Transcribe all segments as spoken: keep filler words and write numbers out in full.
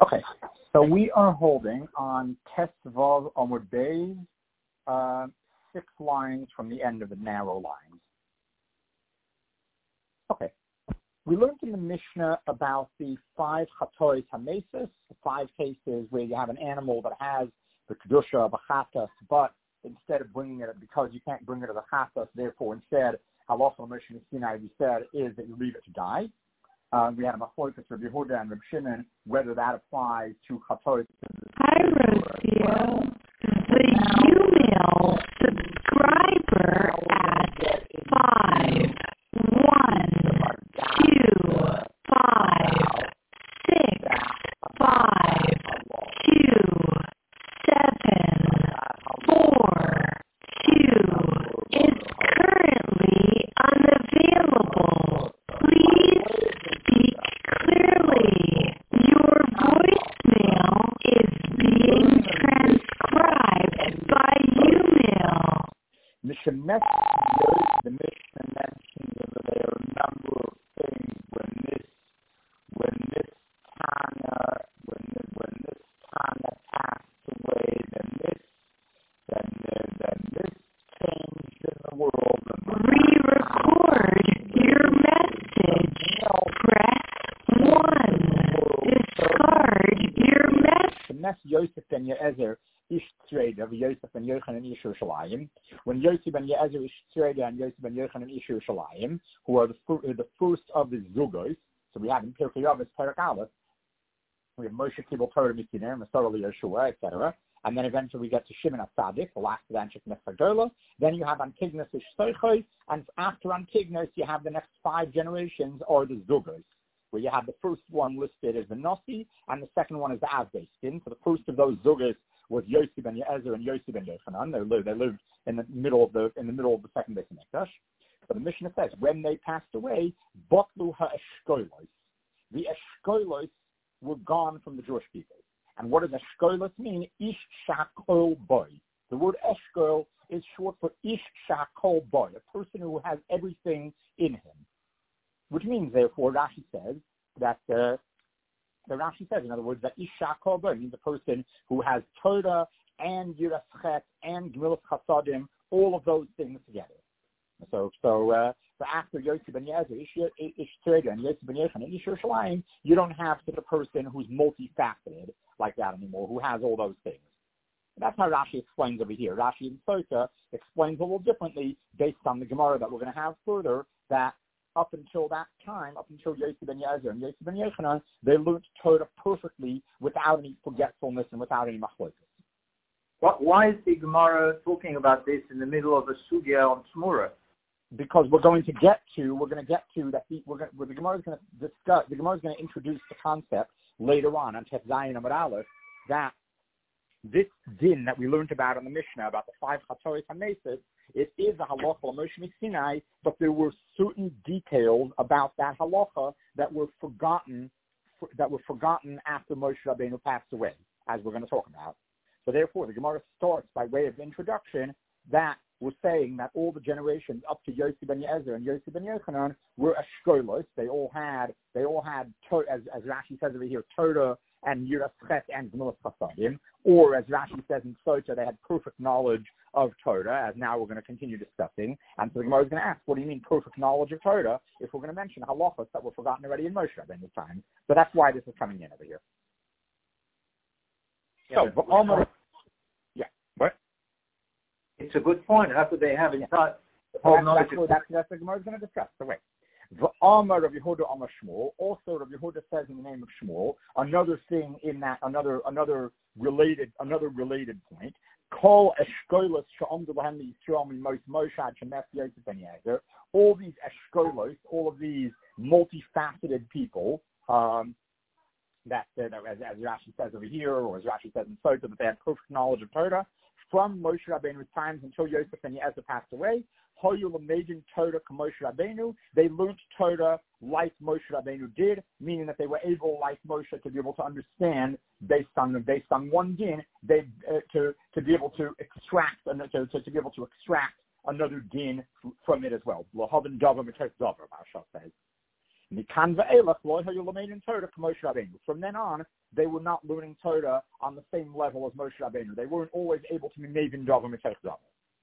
Okay, so we are holding on Test Vav Amud Beis, uh, six lines from the end of the narrow lines. Okay, we learned in the Mishnah about the five Chatois HaMesis, the five cases where you have an animal that has the Kedusha of a Chatas, but instead of bringing it, because you can't bring it to the Chatas, therefore instead, Halacha Mishnah Sinai, we said, is that you leave it to die. Uh, we had a Machlokes Rabbi Yehuda and Rabbi Shimon, whether that applies to Chatois. Hi, Rocio. The email subscriber at five one two five six five two seven four two is currently unavailable. Please speak clearly. Your voicemail is being transcribed by email. Mishnah, the Mishnah mentions that there are a number of things when this, when this Tana, when this, when this Tana passed away, then this, then, then this changed in the world. Re-record your message. Press one. Discard your message. Shemes Yosef ben Ye'ezer ish Tzreida, Yosef ben Yochanan ish Yerushalayim. When Yosef ben Ye'ezer ish Tzreida and Yosef ben Yochanan ish Yerushalayim, who are the, the first of the Zugos, so we have in Pirkei Avos Perek Aleph, we have Moshe Kibbutz Torah Mikiner, Masar Yeshua, et cetera. And then eventually we get to Shimon HaTzadik, the last of the Anshek Nefagdola. Then you have Antignos ish Soichoi, and after Antignos you have the next five generations, or the Zugos, where you have the first one listed as the Nasi, and the second one is the Avbeiskin. So the first of those Zugos was Yosef ben Ye'ezer and Yosef ben Yochanan. They lived, they lived in the middle of the in the middle of the second Beis Hamikdash. So the Mishnah says when they passed away, Botlu ha'eshkolos. The eshkolos were gone from the Jewish people. And what does eshkolos mean? Ish shakol boy. The word eshkol is short for ish shakol boy, a person who has everything in him. Which means, therefore, Rashi says that uh, the Rashi says, in other words, that ish shakol boy means a person who has Torah and Yiras Chet and Gemilas Chasadim, all of those things together. So, so, uh, so after Yosef ben Ye'ezer, Ish, Ish Tzreida, and Yosef ben Yochanan, and Ish Yerushalayim, you don't have such a person who's multifaceted like that anymore, who has all those things. And that's how Rashi explains over here. Rashi in Sota explains a little differently based on the Gemara that we're going to have further, that up until that time, up until Yosef ben Ye'ezer and Yosef ben Yochanan, they learned Torah perfectly without any forgetfulness and without any machlokes. Why is the Gemara talking about this in the middle of a sugya on Shmura? Because we're going to get to, we're going to get to that. We're going, the Gemara is going to discuss. The Gemara is going to introduce the concept later on on Tef Zayin Amud Aleph that this din that we learned about in the Mishnah about the five Chatois HaMesis, it is a halacha Moshe Sinai, but there were certain details about that halacha that were forgotten, that were forgotten after Moshe Rabbeinu passed away, as we're going to talk about. So therefore, the Gemara starts by way of introduction that we're saying that all the generations up to Yosef ben Ye'ezer and Yosef ben Yochanan were eshkolos. They all had, they all had, as, as Rashi says over here, Torah and Yiras Chet and Gemilas Chasadim, or as Rashi says in Sota, they had perfect knowledge of Torah, as now we're going to continue discussing. And so the Gemara is going to ask, what do you mean perfect knowledge of Torah, if we're going to mention halachos that were forgotten already in Moshe Rabbeinu's time? So that's why this is coming in over here. Yeah, so, almost, yeah, what? It's a good point. After they have yeah. inside the So whole that's, knowledge that's, of what, that's, that's what the Gemara is going to discuss. So wait. V'amar Rav Yehuda Amar Shmuel. Also, Rav Yehuda says in the name of Shmuel another thing in that another another related another related point. Kol eshkolos she'omdu b'hem Yisrael min Moshe Moshe ad shemes Yosef ben Ye'ezer. All these eshkolos, all of these multifaceted people, um, that, that as, as Rashi says over here, or as Rashi says in Sota, that they had perfect knowledge of Torah from Moshe Rabbeinu's times until Yosef ben Ye'ezer passed away. Hoyu l'meidin Torah k'Moshe Rabbeinu. They learned Torah like Moshe Rabbeinu did, meaning that they were able, like Moshe, to be able to understand based on based on one din, they uh, to to be able to extract to, to to be able to extract another din from it as well. L'havin davar b'tes davar, Maharsha says. From then on, they were not learning Torah on the same level as Moshe Rabbeinu. They weren't always able to be Mevin Davar Mitech Davar.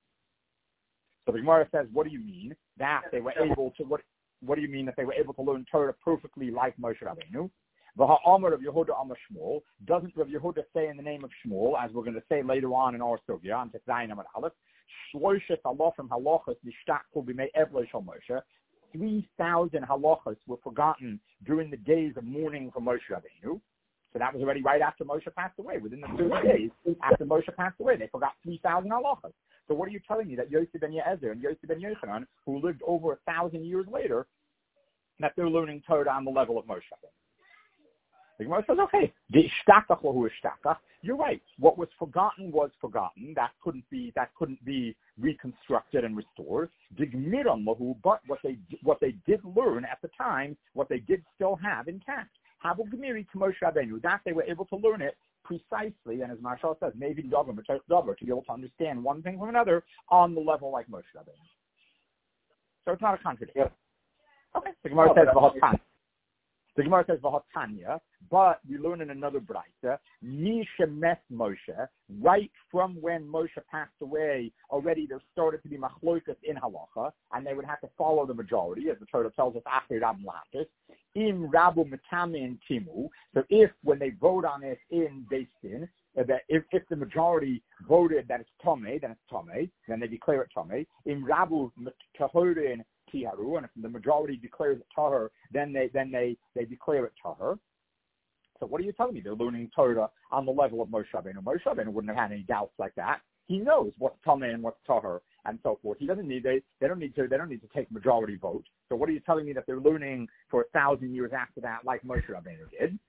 So the Gemara says, what do you mean that they were able to? What What do you mean that they were able to learn Torah perfectly like Moshe Rabbeinu? The Ha'amar of Yehuda Amar Shmuel, doesn't Rav Yehuda say in the name of Shmuel, as we're going to say later on in our Sugya, on Tetzayin Amar Aleph, Shloishet halachim halachos nishtakul b'mei evlei shel Moshe. Three thousand halachos were forgotten during the days of mourning for Moshe Rabbeinu. So that was already right after Moshe passed away. Within the thirty days after Moshe passed away, they forgot three thousand halachos. So what are you telling me that Yosef ben Ye'ezer and Yosef ben Yochanan, who lived over a thousand years later, that they're learning Torah on the level of Moshe Rabbeinu? The Gemara says, okay, you're right. What was forgotten was forgotten. That couldn't be that couldn't be reconstructed and restored. But what they what they did learn at the time, what they did still have intact. That they were able to learn it precisely, and as Marshall says, maybe Dover, Dover, to be able to understand one thing from another on the level like Moshe Rabbeinu. So it's not a contradiction. Okay, the Gemara says, The Gemara says V'hatanya, but we learn in another brayta, Mishemes Moshe, right from when Moshe passed away, already there started to be machlokas in halacha, and they would have to follow the majority, as the Torah tells us, Achei Rab Latis, in Rabu Metamin Timu. So if when they vote on it in Beis Din, that if, if the majority voted that it's Tomei, then it's Tomei, then they declare it Tomei. In Rabu Tahorin Tiharu, and if the majority declares it Tahar, then they then they, they declare it Tahar. So what are you telling me? They're learning Torah on the level of Moshe Rabbeinu. Moshe Rabbeinu wouldn't have had any doubts like that. He knows what's Tameh and what's Tahar and so forth. He doesn't need they they don't need to they don't need to take majority vote. So what are you telling me that they're learning for a thousand years after that, like Moshe Rabbeinu did?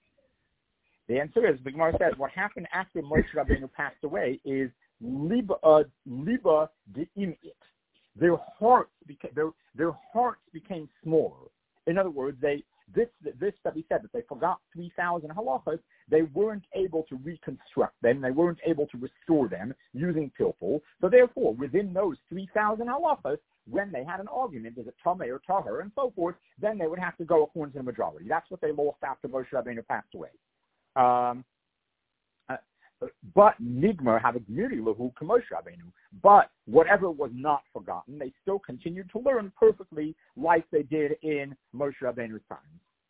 The answer is, the Gemara says, what happened after Moshe Rabbeinu passed away is liba uh, liba de'imit. Their hearts became their their hearts became smaller. In other words, they this this that we said that they forgot three thousand halachas. They weren't able to reconstruct them. They weren't able to restore them using pilpul. So therefore, within those three thousand halachas, when they had an argument, is it tameh or tahor and so forth, then they would have to go according to the majority. That's what they lost after Moshe Rabbeinu passed away. Um, uh, but Nigmar have a gmiri lahu k'Moshe Rabbeinu. But whatever was not forgotten, they still continued to learn perfectly like they did in Moshe Rabbeinu's time.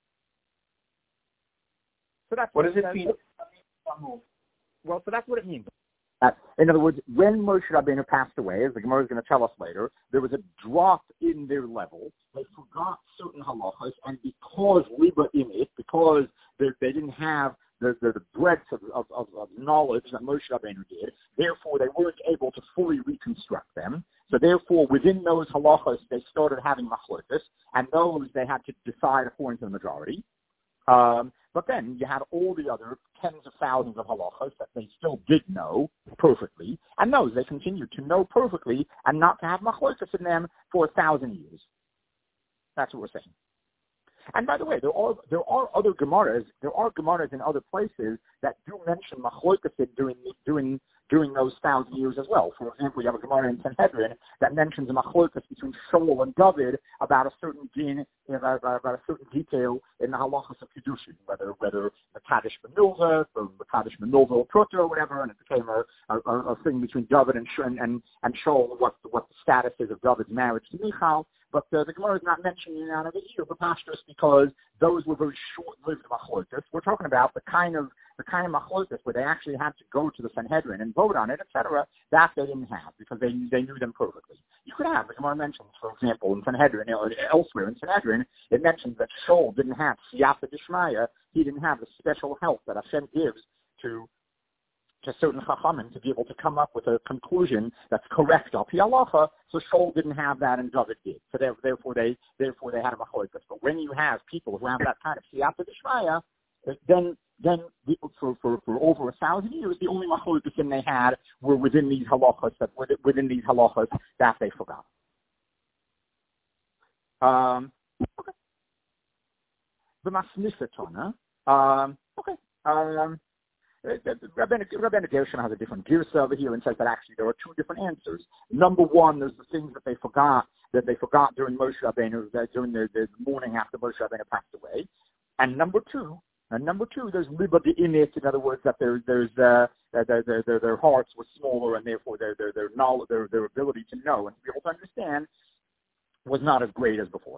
So that's what, what does it it mean? Well, so that's what it means. Uh, in other words, when Moshe Rabbeinu passed away, as the Gemara is going to tell us later, there was a drop in their level. They forgot certain halachas, and because liba in it, because they, they didn't have the, the, the breadth of, of, of, of knowledge that Moshe Rabbeinu did, therefore they weren't able to fully reconstruct them. So therefore, within those halachas, they started having machlokas, and those they had to decide according to the majority. Um, but then you had all the other tens of thousands of halachas that they still did know perfectly, and those they continued to know perfectly and not to have machlokas in them for a thousand years. That's what we're saying. And by the way, there are there are other gemaras. There are gemaras in other places that do mention machlokas during during during those thousand years as well. For example, you have a gemara in Sanhedrin that mentions a machlokas between Shaul and David about a certain din, about, about a certain detail in the halachas of kedushin, whether whether the kaddish benilva or the kaddish benilva or prota or whatever, and it became a, a, a thing between David and and and Shaul, what what the status is of David's marriage to Michal. But uh, the Gemara is not mentioning it out of the ear, but pastors, because those were very short-lived machlokas. We're talking about the kind of the kind of machlokas where they actually had to go to the Sanhedrin and vote on it, et cetera. That they didn't have because they they knew them perfectly. You could have the Gemara mentions, for example, in Sanhedrin or elsewhere in Sanhedrin, it mentions that Shaul didn't have siyata d'shmaya. He didn't have the special help that Hashem gives to. to certain chachamim to be able to come up with a conclusion that's correct al pi halacha. So Shaul didn't have that, and David did. So therefore, they therefore they had a machlokas. But when you have people who have that kind of siyata d'shmaya, then then the, for, for for over a thousand years, the only machlokas they had were within these halachas that within these halachas that they forgot. Um, okay. The masnisatana. Um, okay. Um. Rabbeinu Gershon has a different girsa over here and says that actually there are two different answers. Number one, there's the things that they forgot that they forgot during Moshe Rabbeinu, that during the, the morning after Moshe Rabbeinu passed away. And number two, and number two, there's liba de'imit, in other words, that there, there's uh, their, their, their, their hearts were smaller and therefore their their their knowledge, their their ability to know and to be able to understand was not as great as before.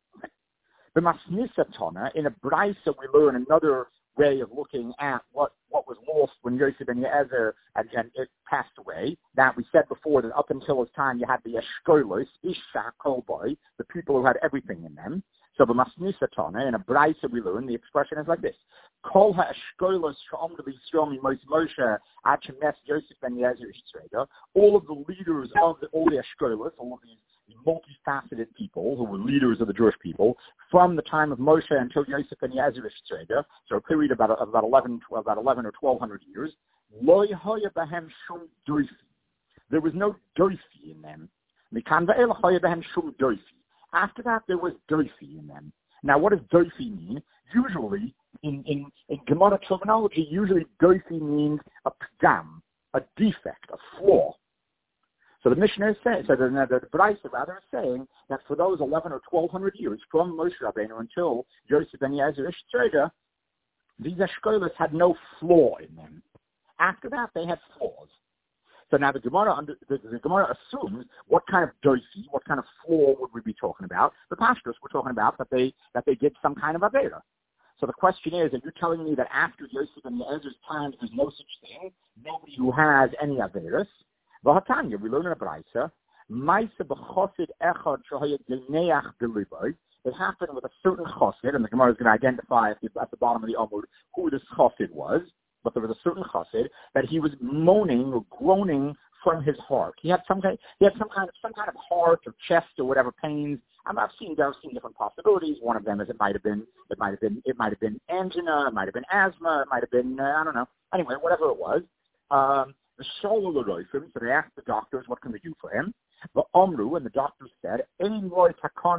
The Masnisa Tana, in a Braisa, we learn another way of looking at what, what was lost when Yosef ben Yezer and, and it passed away. That we said before that up until his time you had the Eshkolos, Isha, Kolboy, the people who had everything in them. So the Masnisa Tana, in a Braisa we learn, the expression is like this. Kol ha-Eshkolos sh'om to be strong in Moshe Achemes Yosef ben Yezer Yisrael. All of the leaders of the, all the Eshkolos, all of these multifaceted people who were leaders of the Jewish people from the time of Moshe until Yosef ben Yezer Yisrael, so a period of about, of about eleven, about eleven or twelve hundred years. Lo yehoya bahem shum doifi. There was no doifi in them. Mikan ve'el hoya bahem shum doifi. After that, there was doifi in them. Now, what does doifi mean? Usually, in in, in Gemara terminology, usually doifi means a pgam, a defect, a flaw. So the Mishnah is saying, so the, the, the Braisa rather is saying that for those eleven or twelve hundred years from Moshe Rabbeinu until Yosef ben Yezer Ishtrega, these Eshkolos had no flaw in them. After that, they had flaws. So now the Gemara, under, the, the Gemara assumes what kind of doifi, what kind of flaw would we be talking about? The pastors were talking about that they that they did some kind of avera. So the question is, are you telling me that after Yosef ben Yezer's time there's no such thing, nobody who has any averas? V'hatanya, we learn in a Braisa, Maisa b'chosid echad shahaya geneach b'liboy. It happened with a certain chosid, and the Gemara is going to identify at the, at the bottom of the Amud who this chosid was, but there was a certain chosid that he was moaning or groaning from his heart. He had some kind, he had some kind of some kind of heart or chest or whatever pains. I'm, I've seen I've seen different possibilities. One of them is it might have been it might have been it might have been angina, it might have been asthma, it might have been uh, I don't know. Anyway, whatever it was. Um, The so they asked the doctors, what can we do for him? But Omru, and the doctors said, the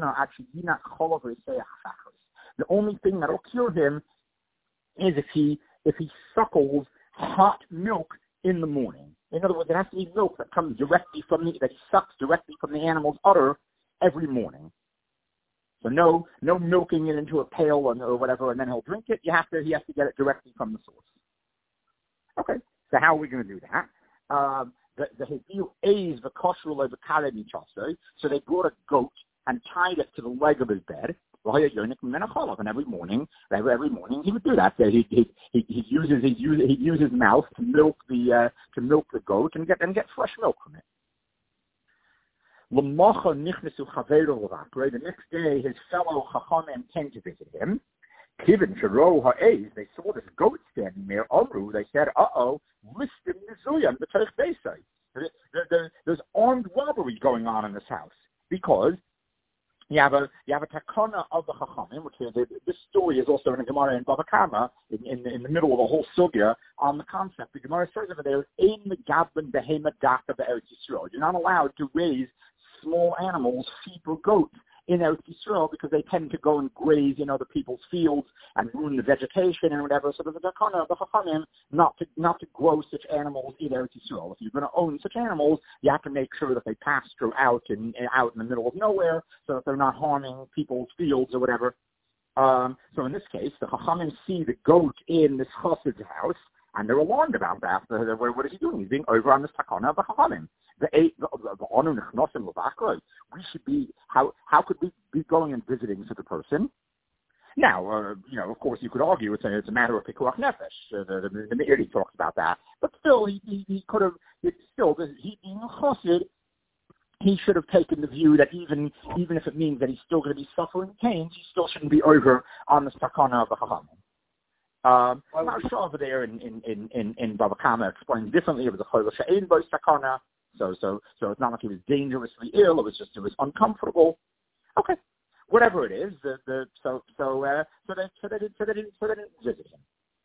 only thing that will cure him is if he if he suckles hot milk in the morning. In other words, it has to be milk that comes directly from the, that he sucks directly from the animal's udder every morning. So no no milking it into a pail or, or whatever, and then he'll drink it. You have to he has to get it directly from the source. Okay. So how are we going to do that? Um, the the Hebiu A's the kosher over karemi chaso. So they brought a goat and tied it to the leg of his bed. And every morning, every, every morning he would do that. So he he he he uses he uses he uses his mouth to milk the uh, to milk the goat and get and get fresh milk from it. The next day, his fellow chachamim came to visit him. Kivin Sharo Ha'ez, they saw this goat standing there. Amru, they said, uh-oh, listim nizuyan b'terich beisai. There's armed robbery going on in this house because you have a you have a takana of the chachamim, which is, this story is also in a Gemara in Bava Kama, in, in, in the middle of a whole sugya on the concept. The Gemara says over there, "Ein megabben behema daka be'eretz Yisrael." You're not allowed to raise small animals, sheep or goats, in Eretz Yisrael because they tend to go and graze in other people's fields and ruin the vegetation and whatever. So there's a dakana of the chachamim not to not to grow such animals in Eretz Yisrael. If you're going to own such animals, you have to make sure that they pasture out in out in the middle of nowhere so that they're not harming people's fields or whatever. Um, so in this case, the chachamim see the goat in this chassid's house and they're alarmed about that. What is he doing? He's being over on this takana of the chachamim. The eight, the honor nechnosim levakroi. We should be how how could we be going and visiting such a person? Now, uh, you know, of course, you could argue it's a, it's a matter of pikuach nefesh. Uh, the the, the Meiri talks about that, but still, he he, he could have. It's still, he being a chassid, he should have taken the view that even even if it means that he's still going to be suffering pains, he still shouldn't be over on the takana of the chachamim. Um, Marsha over there in in in in, in Bava Kama explains differently. It was a chayla she'ein bo takana. So, so, so it's not like he was dangerously ill. It was just it was uncomfortable. Okay, whatever it is. The, the so so uh, so they so they didn't so they didn't so they didn't visit him.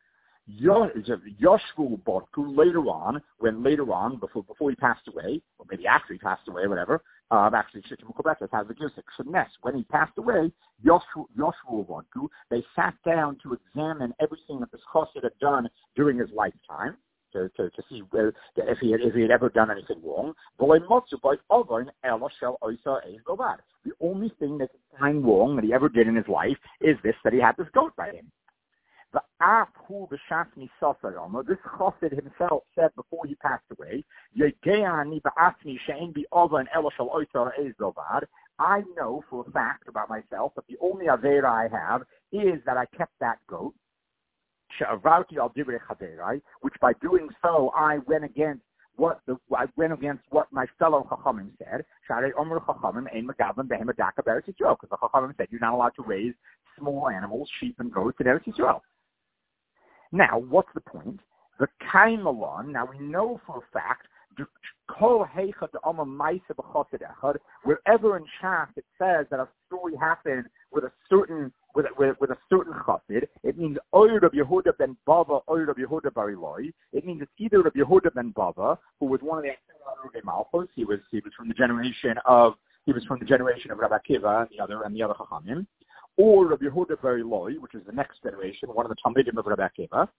Yoshvu Bodku later on, when later on, before before he passed away, or maybe after he passed away, whatever, um, actually, Shittim Kubetas has the Gusik. Shemnes, when he passed away, Yoshvu Bodku, they sat down to examine everything that this Chassid had done during his lifetime, to, to, to see where, if he had if he had ever done anything wrong. The only thing they could find wrong that he ever did in his life is this, that he had this goat by him. The Afu B'Shafni Sasarama, this Chassid himself said before he passed away, I know for a fact about myself that the only Avera I have is that I kept that goat, which by doing so I went against what the I went against what my fellow Chachamim said. Because the Chachamim said you're not allowed to raise small animals, sheep and goats in Eretz Yisrael. Now, what's the point? The Kaimalon, now we know for a fact, wherever in Shas it says that a story happened with a certain with a, with, with a certain chassid, it means Oyer of Yehuda ben Bava, Oyer of Yehuda Bariloi. It means it's either of Yehuda ben Bava, who was one of the Arugei Malchus. He was he was from the generation of he was from the generation of Rabbi Akiva and the other and the other Chachamim, or of Yehuda Bariloi, which is the next generation, one of the Talmidim of Rabbi Akiva.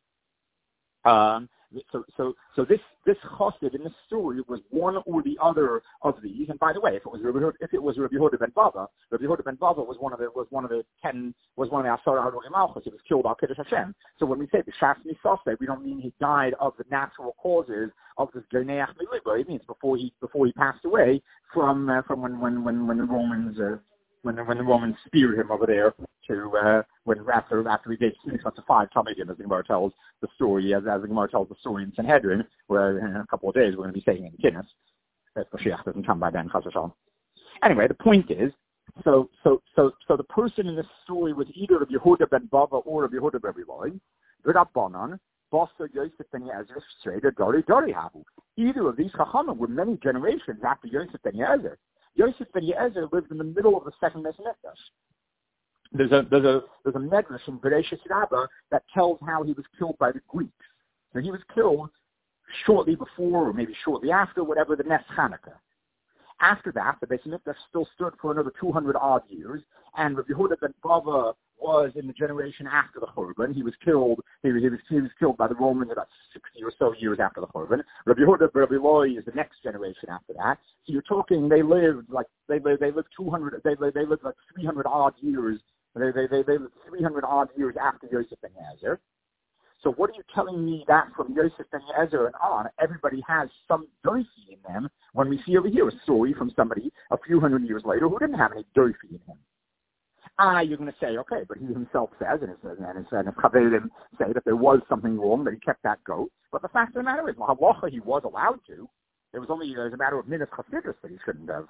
Um, so, so, so this this chassid in this story was one or the other of these. And by the way, if it was Rabbi, if it was Rabbi Yehuda ben Bava, Rabbi Yehuda ben Bava was one of the was one of the ten was one of the Asar Harugei Malchus. He was killed al Kiddush Hashem. So when we say the Shas Nisaseh, we don't mean he died of the natural causes of this Geneach Miliba. It means before he before he passed away from uh, from when when when when the Romans. Uh, When the, when the Romans speared him over there to uh, when after after he gave six to five Talmidim, as the Gemara tells the story, as, as the Gemara tells the story in Sanhedrin, where in a couple of days we're going to be saying in Kinnis, if Mashiach doesn't come by then, Chas v'shalom. Anyway, the point is, so so so so the person in this story was either of Yehuda ben Bava or of Yehuda ben Bariloi, V'Rabbanan, Bosa Yosef ben Yezer, Streda Dori Dori Havu. Either of these Chachamim were many generations after Yosef ben Yezer. Yosef ben Yezer lived in the middle of the second Medrash. There's a there's a there's a Medrash in Bereshis Rabbah that tells how he was killed by the Greeks. So he was killed shortly before, or maybe shortly after, whatever, the Nes Chanukah. After that, the Beis Mikdash still stood for another two hundred odd years, and Rabbi Yehuda ben Bava was in the generation after the Churban. He was killed. He was, he was he was killed by the Romans about sixty or so years after the Churban. Rabbi Yehuda ben Bariloi is the next generation after that. So you're talking they lived like they lived they lived two hundred they lived, they lived like three hundred odd years. They they they, they lived three hundred odd years after Yosef ben Yezer. So what are you telling me that from Yosef ben Yezer and on, everybody has some doifi in them when we see over here a story from somebody a few hundred years later who didn't have any doifi in him? Ah, you're going to say, okay, but he himself says, and his, and his, and his Chaverim say that there was something wrong, that he kept that goat. But the fact of the matter is, well, halacha he was allowed to. It was only as a matter of minas chasidus that he shouldn't have.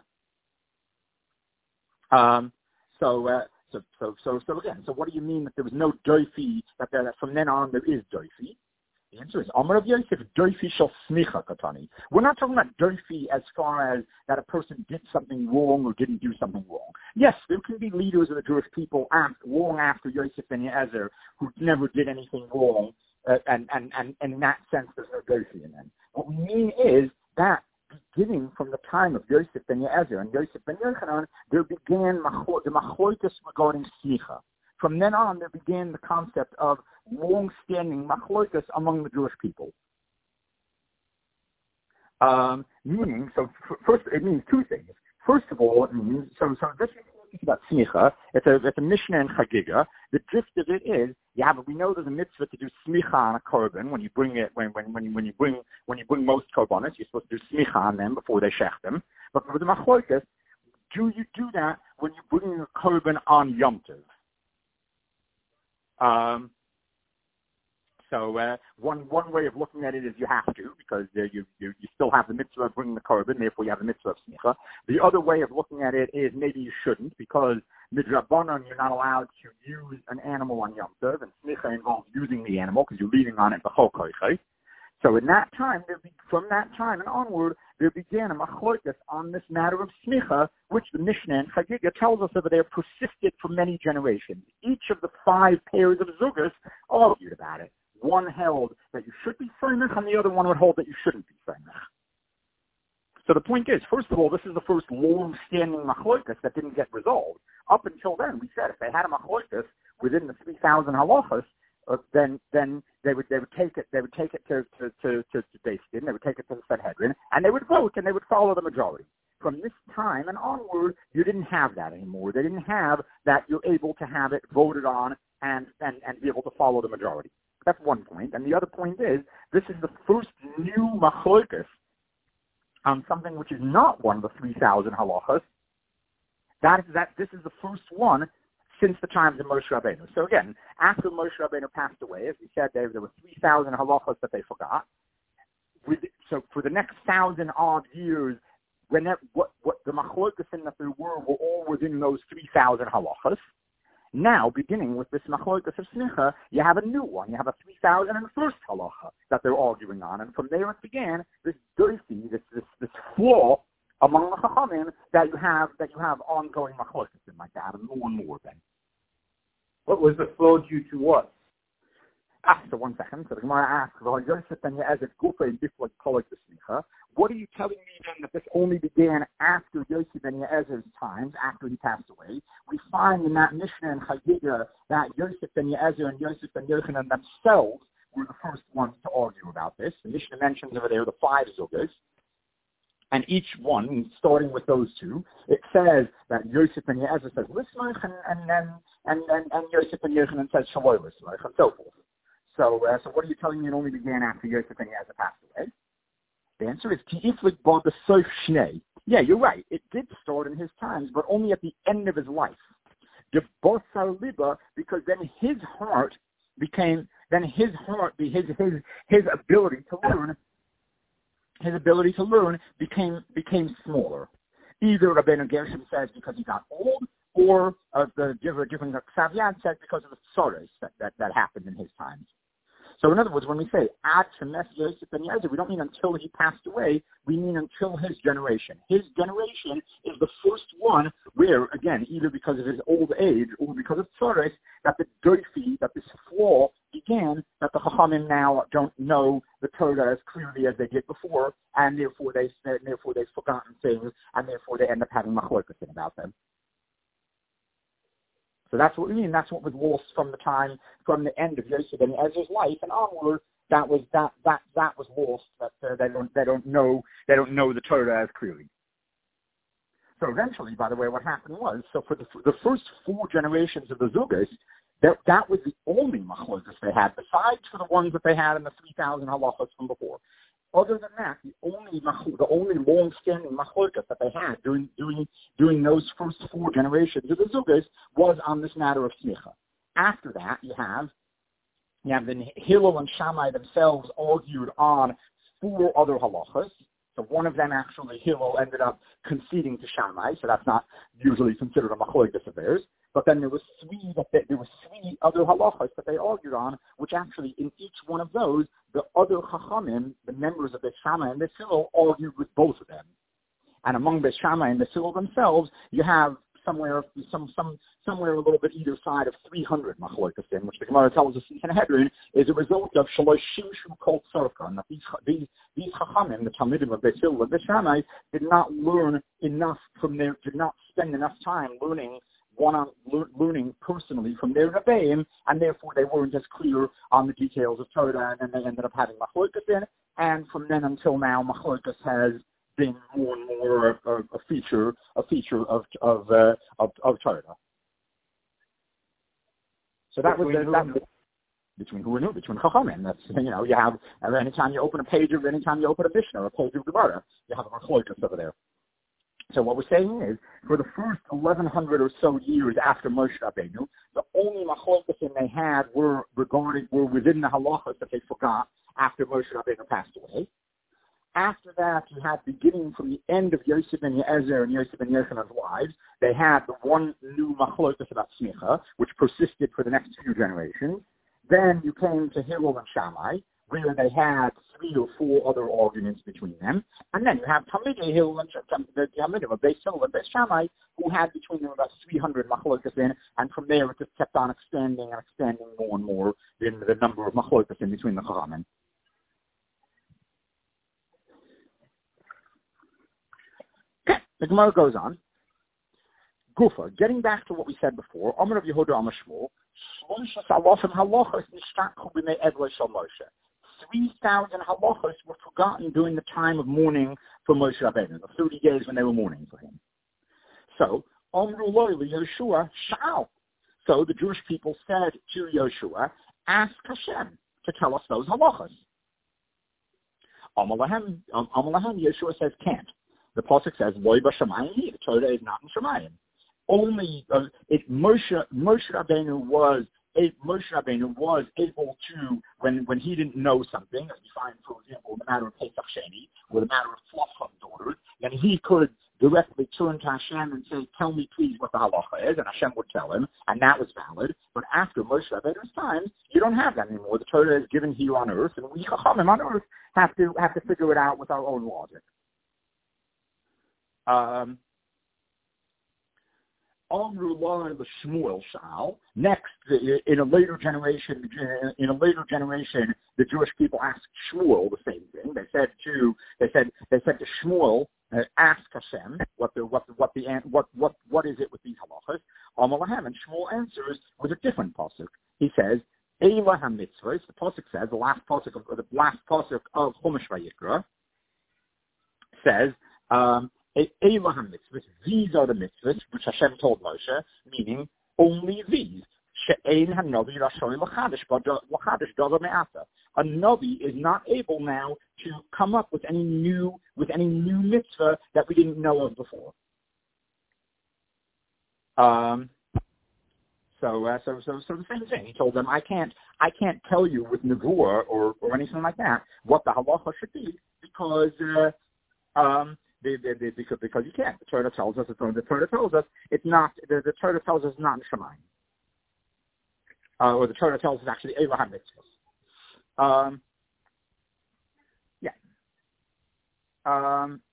Um, so, uh, so, so, so, so again, so what do you mean that there was no doifi, that, there, that from then on there is doifi? The answer is, Amar of Yosef, doifi shel smicha katani. We're not talking about doifi as far as that a person did something wrong or didn't do something wrong. Yes, there can be leaders of the Jewish people after, long after Yosef ben Yezer who never did anything wrong, uh, and, and, and, and in that sense there's no doifi in them. What we mean is that beginning from the time of Yosef ben Yezer and Yosef ben Yochanan, there began the machoitus regarding smicha. From then on, there began the concept of long-standing machlokas among the Jewish people. Um, meaning, so f- first, it means two things. First of all, it means, so, so this is about smicha. It's a, it's a Mishnah in Chagiga. The gist of it is, yeah, but we know there's a mitzvah to do smicha on a korban when you bring it, when, when, when, when you bring, when you bring most korbanos, you're supposed to do smicha on them before they shech them. But for the machlokas, do you do that when you bring a korban on Yom Tov? Um, so uh, one one way of looking at it is you have to, because uh, you, you you still have the mitzvah of bringing the korban, therefore you have the mitzvah of smicha. The other way of looking at it is maybe you shouldn't, because midrabanan you're not allowed to use an animal on Yom Tov, and smicha involves using the animal because you're leaving on it b'chol koichay. So in that time, there be, from that time and onward, there began a machlokas on this matter of smicha, which the Mishnah and Chagiga tells us over there persisted for many generations. Each of the five pairs of zugas argued about it. one held that you should be Saimach, and the other one would hold that you shouldn't be Saimach. So the point is, first of all, this is the first long-standing machlokas that didn't get resolved. Up until then, we said if they had a machlokas within the three thousand halachas, uh, then then they would they would take it they would take it to to to to, to Beis Din, they would take it to the Sanhedrin, and they would vote and they would follow the majority. From this time and onward, you didn't have that anymore. They didn't have that you're able to have it voted on and and and be able to follow the majority. That's one point. And the other point is, this is the first new machlokas on something which is not one of the three thousand halachas. That is that this is the first one since the times of Moshe Rabbeinu. So again, after Moshe Rabbeinu passed away, as we said, there, there were three thousand halachas that they forgot. With, so for the next thousand odd years, when that, what, what the machlokas that there were were all within those three thousand halachas. Now, beginning with this machlokas of smicha, you have a new one. You have a three thousand first halacha that they're arguing on, and from there it began this dirty, this this this flaw among the chachamim that you have that you have ongoing machlokas in like that, and more and more. Then, what was the flaw due to what? Ah, so one second. So the Gemara asks, what are you telling me then that this only began after Yosef ben Ye'ezer's times, after he passed away? We find in that Mishnah in Chagiga that Yosef ben Ye'ezer and Yosef ben Yochanan themselves were the first ones to argue about this. The Mishnah mentions over there the five zugas, and each one, starting with those two, it says that Yosef ben Ye'ezer says Lismach, and and and and, and, and Yosef ben Yochanan says Shaloi Lismach, and so forth. So, uh, so what are you telling me it only began after Yosef ben Ye'ezer passed away? The answer is Ki'iflik bar b'soif shnei. Yeah, you're right. It did start in his times, but only at the end of his life. Gebosar liba, because then his heart became, then his heart, his his his ability to learn, his ability to learn became became smaller. Either Rabbeinu Gershom says because he got old, or uh, the different different Xavier said because of the sorrows that, that that happened in his times. So in other words, when we say Ad Shemes Yosef ben Ye'ezer, we don't mean until he passed away. We mean until his generation. His generation is the first one where, again, either because of his old age or because of Tzores, that the doifi, that this flaw began, that the Chachamim now don't know the Torah as clearly as they did before, and therefore they therefore they've forgotten things, and therefore they end up having machlokas about them. So that's what we mean. That's what was lost from the time, from the end of Yosef ben Ye'ezer's life and onward. That was that that that was lost. That uh, they don't they don't know they don't know the Torah as clearly. So eventually, by the way, what happened was, so for the for the first four generations of the Zugas, that that was the only machlokas they had, besides for the ones that they had in the three thousand halachas from before. Other than that, the only the only long-standing machlokas that they had during during during those first four generations of the Zugas was on this matter of smicha. After that, you have you have the Hillel and Shammai themselves argued on four other halachas. So one of them actually, Hillel, ended up conceding to Shammai, so that's not usually considered a machlokas of theirs. But then there was three that they, there was three other halachas that they argued on, which actually in each one of those, the other chachamim, the members of Beis Shammai and Beis Hillel, argued with both of them. And among Beis Shammai and Beis Hillel themselves, you have somewhere some some somewhere a little bit either side of three hundred machlokas, which the Gemara tells us in Sanhedrin is a result of shalosh shimshu kol tzorka, and that these these these chachamim, the talmidim of Beis Hillel and Beis Shammai, did not learn enough from their, did not spend enough time learning one on learning personally from their rebbeim, and therefore they weren't as clear on the details of Torah, and then they ended up having machlokas in. And from then until now, machlokas has been more and more a, a, a feature, a feature of of uh, of, of Torah. So that was the, that, between who and who, between chachamim. That's, you know, you have anytime you open a page of anytime you open a Mishnah or a page of Gemara, you have a machlokas over there. So what we're saying is, for the first eleven hundred or so years after Moshe Rabbeinu, the only machlokas they had were regarding were within the halachas that they forgot after Moshe Rabbeinu passed away. After that, you had beginning from the end of Yosef ben Ye'ezer and Yosef ben Yochanan's wives, they had the one new machlokas about smicha, which persisted for the next few generations. Then you came to Hillel and Shammai, where they had three or four other arguments between them. And then you have Talmidei Hill and the Talmidim of Beis Hillel and Beis Shammai, who had between them about three hundred machlokas in, and from there it just kept on expanding and expanding more and more in the number of machlokas in between the Chachamim. Okay, the Gemara goes on. Gufa, getting back to what we said before, Amar of Yehuda Amar Shmuel, Three thousand halachos were forgotten during the time of mourning for Moshe Rabbeinu, the thirty days when they were mourning for him. So, Amru Loi Yoshua Sha'al. So the Jewish people said to Yoshua, ask Hashem to tell us those halachos. Amalahem, Amalahem, Yoshua says, can't. The pasuk says, Loi b'shamayim, the Torah is not in Shamayim. Only uh, it Moshe Moshe Rabbeinu was a, Moshe Rabbeinu was able to when when he didn't know something, as we find, for example, the matter of Pesach Sheni or the matter of Flacham daughters, then he could directly turn to Hashem and say, "Tell me, please, what the halacha is," and Hashem would tell him, and that was valid. But after Moshe Rabbeinu's time, you don't have that anymore. The Torah is given here on earth, and we Chachamim on earth have to have to figure it out with our own logic. Um. Next, in a later generation, in a later generation, the Jewish people asked Shmuel the same thing. They said to they said they said to Shmuel, uh, ask Hashem what the what the, what the what what what is it with these halachas? Amalahem, and Shmuel answers with a different pasuk. He says, Eila HaMitzvos. The pasuk says the last pasuk of the last pasuk of Chumash Vayikra says. Um, Eila HaMitzvos, these are the mitzvahs which Hashem told Moshe, meaning only these. She'ein hanavi rashoy l'chadash davar me'ata. A navi is not able now to come up with any new with any new mitzvah that we didn't know of before. Um. So, uh, so, so, so the same thing. He told them, I can't, I can't tell you with nevuah or or anything like that what the halacha should be because, uh, um. They, they, they, because, because you can't. The Torah tells us, the Torah tells us, it's not, the, the Torah tells us it's not in Shemayim. Uh, or the Torah tells us actually, Eila HaMitzvos. Um, yeah. Um,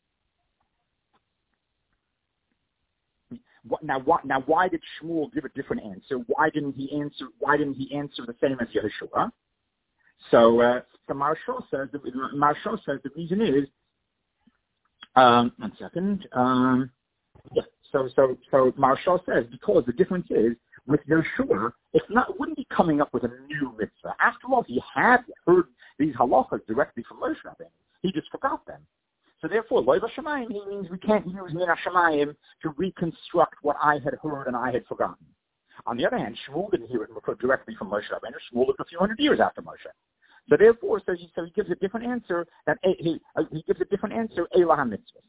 what, now, what, now, why did Shmuel give a different answer? Why didn't he answer, why didn't he answer the same as Yehoshua? So, uh, so Marshall says, the, Marshall says the reason is, Um, one second. Um, yeah. So, so, so Marshall says because the difference is with Yoshua, it's not. It wouldn't be coming up with a new mitzvah. After all, he had heard these halachas directly from Moshe Rabbeinu. He just forgot them. So therefore, Loi B'Shamayim, he means we can't use Min HaShamayim to reconstruct what I had heard and I had forgotten. On the other hand, Shmuel didn't hear it directly from Moshe Rabbeinu. Shmuel lived a few hundred years after Moshe. So therefore, so he, so he gives a different answer. That he uh, he gives a different answer. Eila HaMitzvos.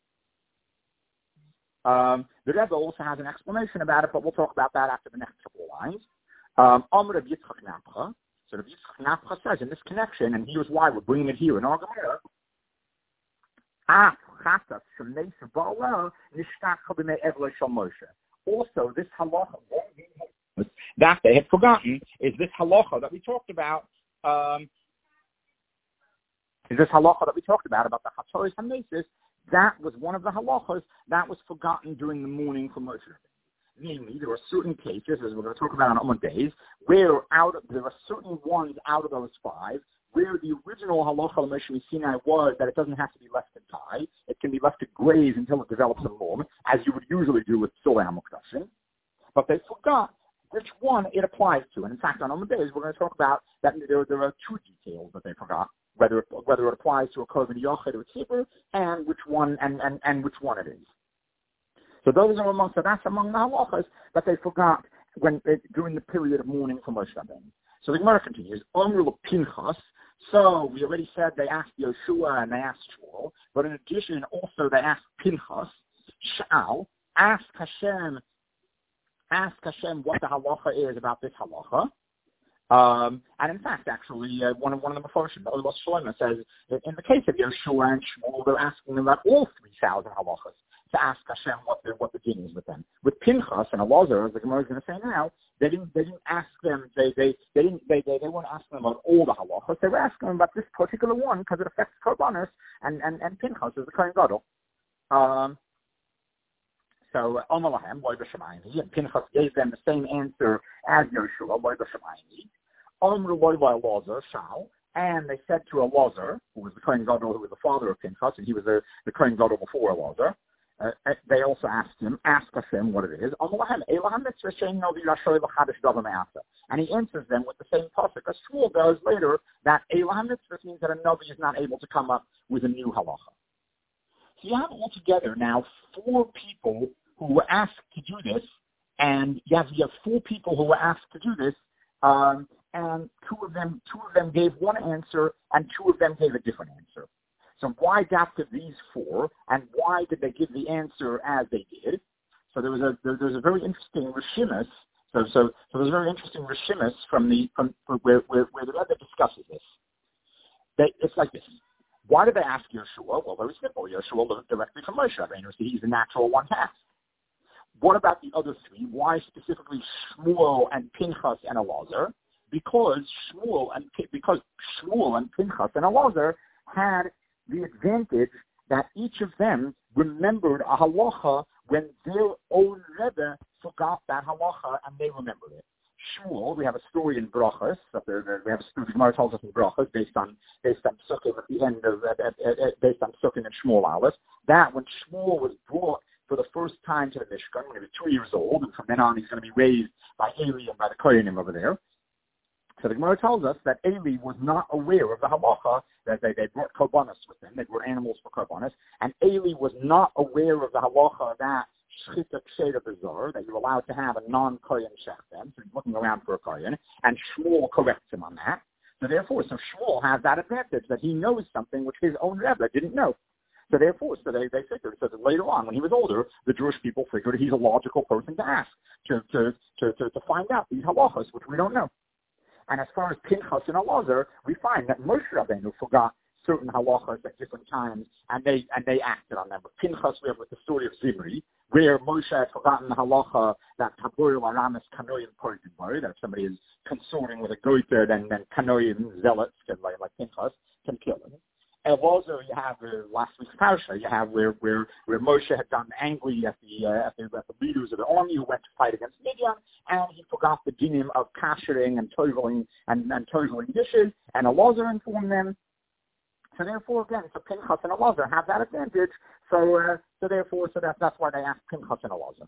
Um, the Rebbe also has an explanation about it, but we'll talk about that after the next couple of lines. Um, Amr of Yitzchak Napcha. So the Yitzchak Napcha says in this connection, and here's why we're bringing it here in our Gemara. Also, this halacha that they had forgotten is this halacha that we talked about. Um, is this halacha that we talked about, about the Hatoris HaMesis, that was one of the halachas that was forgotten during the mourning for Moshe. Namely, there are certain cases, as we're going to talk about on Amud Days, where out of, there are certain ones out of those five, where the original halacha of Moshe Sinai was that it doesn't have to be left to die, it can be left to graze until it develops a form, as you would usually do with Psulei HaMukdashim. But they forgot which one it applies to. And in fact, on Amud Days, we're going to talk about that there, there are two details that they forgot, whether it, whether it applies to a Kohen Yochid or a Tzibur, and which one and, and, and which one it is. So those are amongst that's among the halachas that they forgot when during the period of mourning for Moshe Rabbeinu. So the Gemara continues. Omru Pinchas. So we already said they asked Yoshua and they asked Shmuel, but in addition, also they asked Pinchas. Sha'al, ask Hashem. Ask Hashem what the halacha is about this halacha. Um, and in fact, actually, uh, one of one of the Mefarshim, Olos Shlomo, says that in the case of Yoshua and Shmuel, they're asking them about all three thousand halachas. to ask Hashem what the what the din is with them. With Pinchas and Elazar, as the Gemara is going to say now, they didn't they didn't ask them they they they didn't they they, they weren't asking them about all the halachos. They were asking them about this particular one because it affects Korbanos, and and and Pinchas is the Kohen Gadol. Um. So Omalahem loy b'shamayim, and Pinchas gave them the same answer as Yoshua loy b'shamayim. Omru loy Elazar shal. And they said to Elazar, who was the Kohen Gadol, who was the father of Pinchas, and he was the, the Kohen Gadol before Elazar, uh, they also asked him, ask Hashem what it is. And he answers them with the same pasuk as Shmuel does later, that Elah Mitzvah means that a Navi is not able to come up with a new halacha. So you have altogether now four people who were asked to do this, and you have, you have four people who were asked to do this, um, and two of them two of them gave one answer, and two of them gave a different answer. So why adapted these four, and why did they give the answer as they did? So there was a there, there was a very interesting Rishimus. So so so there's a very interesting Rishimus from the from, from where, where where the Rebbe discusses this. They, it's like this. Why did they ask Yeshua? Well, very simple. Yeshua learned directly from Moshe Rabbeinu, so he's the natural one to ask. What about the other three? Why specifically Shmuel and Pinchas and Elazar? Because Shmuel and because Shmuel and Pinchas and Elazar had the advantage that each of them remembered a halacha when their own Rebbe forgot that halacha and they remembered it. Shmuel, we have a story in Brachos. We have a story the Gemara tells us in Brachos based on based on Sukkim at the end of uh, uh, uh, based on Sukkim and Shmuel Aleph. That when Shmuel was brought for the first time to the Mishkan when he was two years old, and from then on he's going to be raised by Eli and by the Kohanim over there. So the Gemara tells us that Eli was not aware of the halacha, that they, they brought korbanos with them, they brought animals for korbanos, and Eli was not aware of the halacha that shchita ksheda bezor, that you're allowed to have a non-kohen shechtem, so he's looking around for a kohen, and Shmuel corrects him on that. So therefore, so Shmuel has that advantage that he knows something which his own Rebbe didn't know. So therefore, so they, they figured, so that later on, when he was older, the Jewish people figured he's a logical person to ask, to, to, to, to, to find out these halachas, which we don't know. And as far as Pinchas and Elazar, we find that Moshe Rabbeinu forgot certain halachas at different times, and they and they acted on them. With Pinchas, we have with the story of Zimri, where Moshe had forgotten the halacha that Taboil Aramis Kanoim Portimboy, that if somebody is consorting with a goiter, then then Kanoim zealots, like, like Pinchas, can kill him. And also, you have uh, last week's parsha. You have where where where Moshe had gotten angry at the, uh, at the at the leaders of the army who went to fight against Midian, and he forgot the dinim of kashering and toiling and, and toiling dishes. And Elazar informed them. So therefore, again, so Pinchas and Elazar have that advantage. So uh, so therefore, so that's that's why they asked Pinchas and Elazar.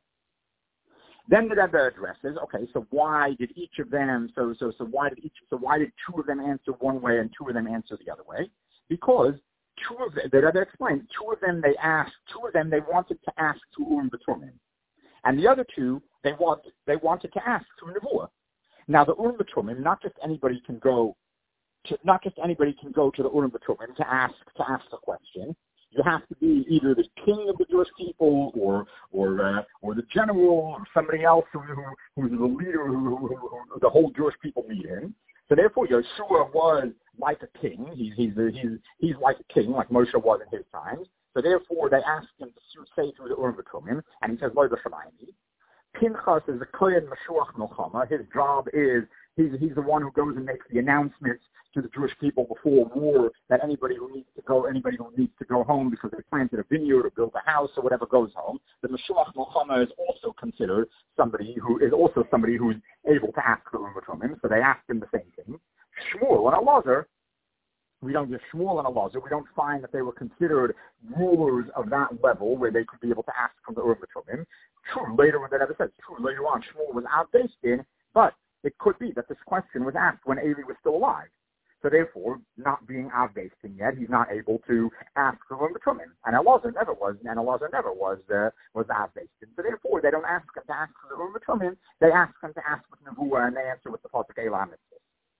Then the Rebbe addresses, okay, so why did each of them? So so so why did each? So why did two of them answer one way and two of them answer the other way? Because two of them, the Rebbe explained, two of them they asked, two of them they wanted to ask to Urim B'Tumim, and the other two they wanted they wanted to ask to Nevuah. Now the Urim B'Tumim, not just anybody can go, to, not just anybody can go to the Urim B'Tumim to ask to ask a question. You have to be either the king of the Jewish people, or or uh, or the general, or somebody else who, who who's the leader, who, who, who, who the whole Jewish people meet in. So therefore, Yeshua was like a king. He's he's he's he's like a king, like Moshe was in his times. So therefore, they asked him to say through the Urim V'Tumim, and he says, "Lo b'shamayim." Pinchas is the Kohen Mashuach Milchama. His job is he's he's the one who goes and makes the announcements to the Jewish people before war that anybody who needs to go, anybody who needs to go home because they planted a vineyard or built a house or whatever goes home. The Mashuach Milchama is also considered somebody who is also somebody who is able to ask the Urim V'Tumim. So they asked him the same thing. Shmuel and Elazar, we don't get Shmuel and Elazar. We don't find that they were considered rulers of that level where they could be able to ask from the Urim V'Tumim. True, later when that ever says, true, later on Shmuel was outdaced in, but it could be that this question was asked when Eli was still alive. So therefore, not being outdaced in yet, he's not able to ask the Urim V'Tumim. And Elazar never was, and Elazar never was uh, was outdaced in. So therefore, they don't ask him to ask for the Urim V'Tumim. They ask him to ask with Nevuah, and they answer with the pasuk Elah Mitzvah.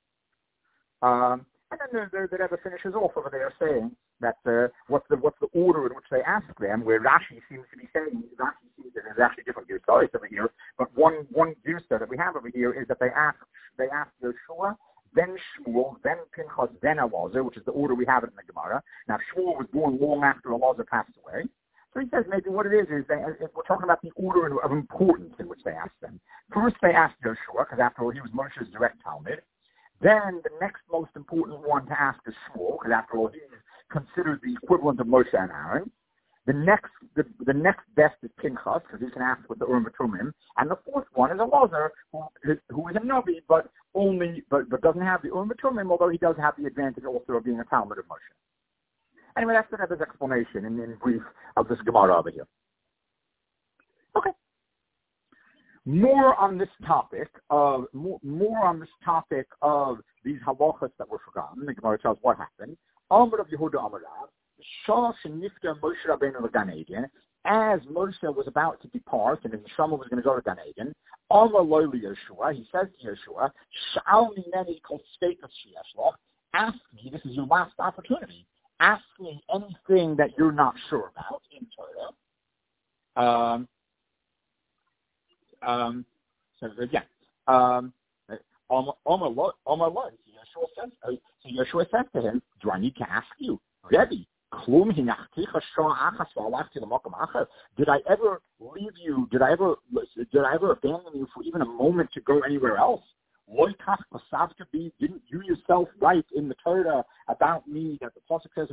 Um, and then the, the, the Rebbe finishes off over there saying that uh, what's the what's the order in which they ask them, where Rashi seems to be saying, Rashi seems that there's actually different stories over here, but one one girsa that we have over here is that they ask they ask Yeshua, then Shmuel, then Pinchas, then Elazar, which is the order we have it in the Gemara. Now Shmuel was born long after Elazar passed away, So he says maybe what it is is they, if we're talking about the order of importance in which they asked them. First they asked Yeshua, because after all he was Moshe's direct Talmud. Then the next most important one to ask is Shmuel, because after all he's considered the equivalent of Moshe and Aaron. The next, the, the next best is Pinchas, because he can ask with the Urim Tumim, and the fourth one is Elazar, who is, who is a Navi, but only, but, but doesn't have the Urim Tumim, although he does have the advantage also of being a Talmud of Moshe. Anyway, that's another explanation in, in brief of this Gemara over here. Okay. More on this topic of more, more on this topic of these halachas that were forgotten. The Gemara tells what happened. Amar of Yehuda Amarav. As Moshe was about to depart and his neshama was going to go to Gan Eden, Amar lo Yeshua, he says to Yeshua, Sha'al mineni kol sfeikas sheyesh loch. Ask me, this is your last opportunity. Ask me anything that you're not sure about in Torah. Um, um, so again, um, Amar lo, Yeshua says, so Yeshua says to him, do I need to ask you, Rebbe? Did I ever leave you? Did I ever? Did I ever abandon you for even a moment to go anywhere else? Didn't you yourself write in the Torah about me that the pasuk says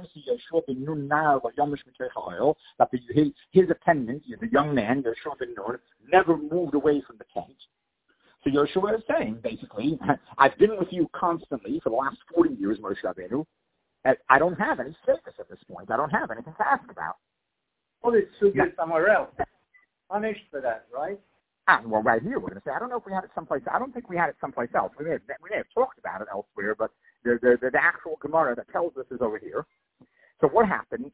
that the, his, his attendant, the young man, Yeshua ben Nun, never moved away from the tent? So Yeshua is saying, basically, I've been with you constantly for the last forty years, Moshe Rabbeinu. I don't have any status at this point. I don't have anything to ask about. Well, it should yeah. be somewhere else. Punished for that, right? Ah, well, right here we're going to say. I don't know if we had it someplace. I don't think we had it someplace else. We may have, we may have talked about it elsewhere, but the the, the, the actual Gemara that tells us is over here. So what happened?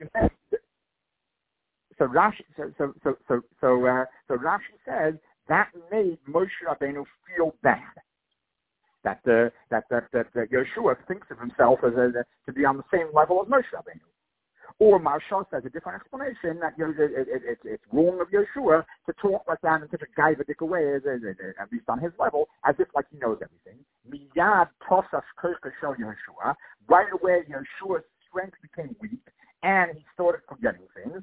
So Rashi, so so so so so, uh, so Rashi says that made Moshe Rabbeinu feel bad. That, uh, that that that that Yeshua thinks of himself as a, to be on the same level as Moshe Rabbeinu. Or Marsha says a different explanation that you know, it, it, it, it's wrong of Yeshua to talk like that in such a gaivadik way, as, as, as, at least on his level, as if like he knows everything. Miyad tosas kirka shel Yeshua. Right away, Yeshua's strength became weak, and he started forgetting things.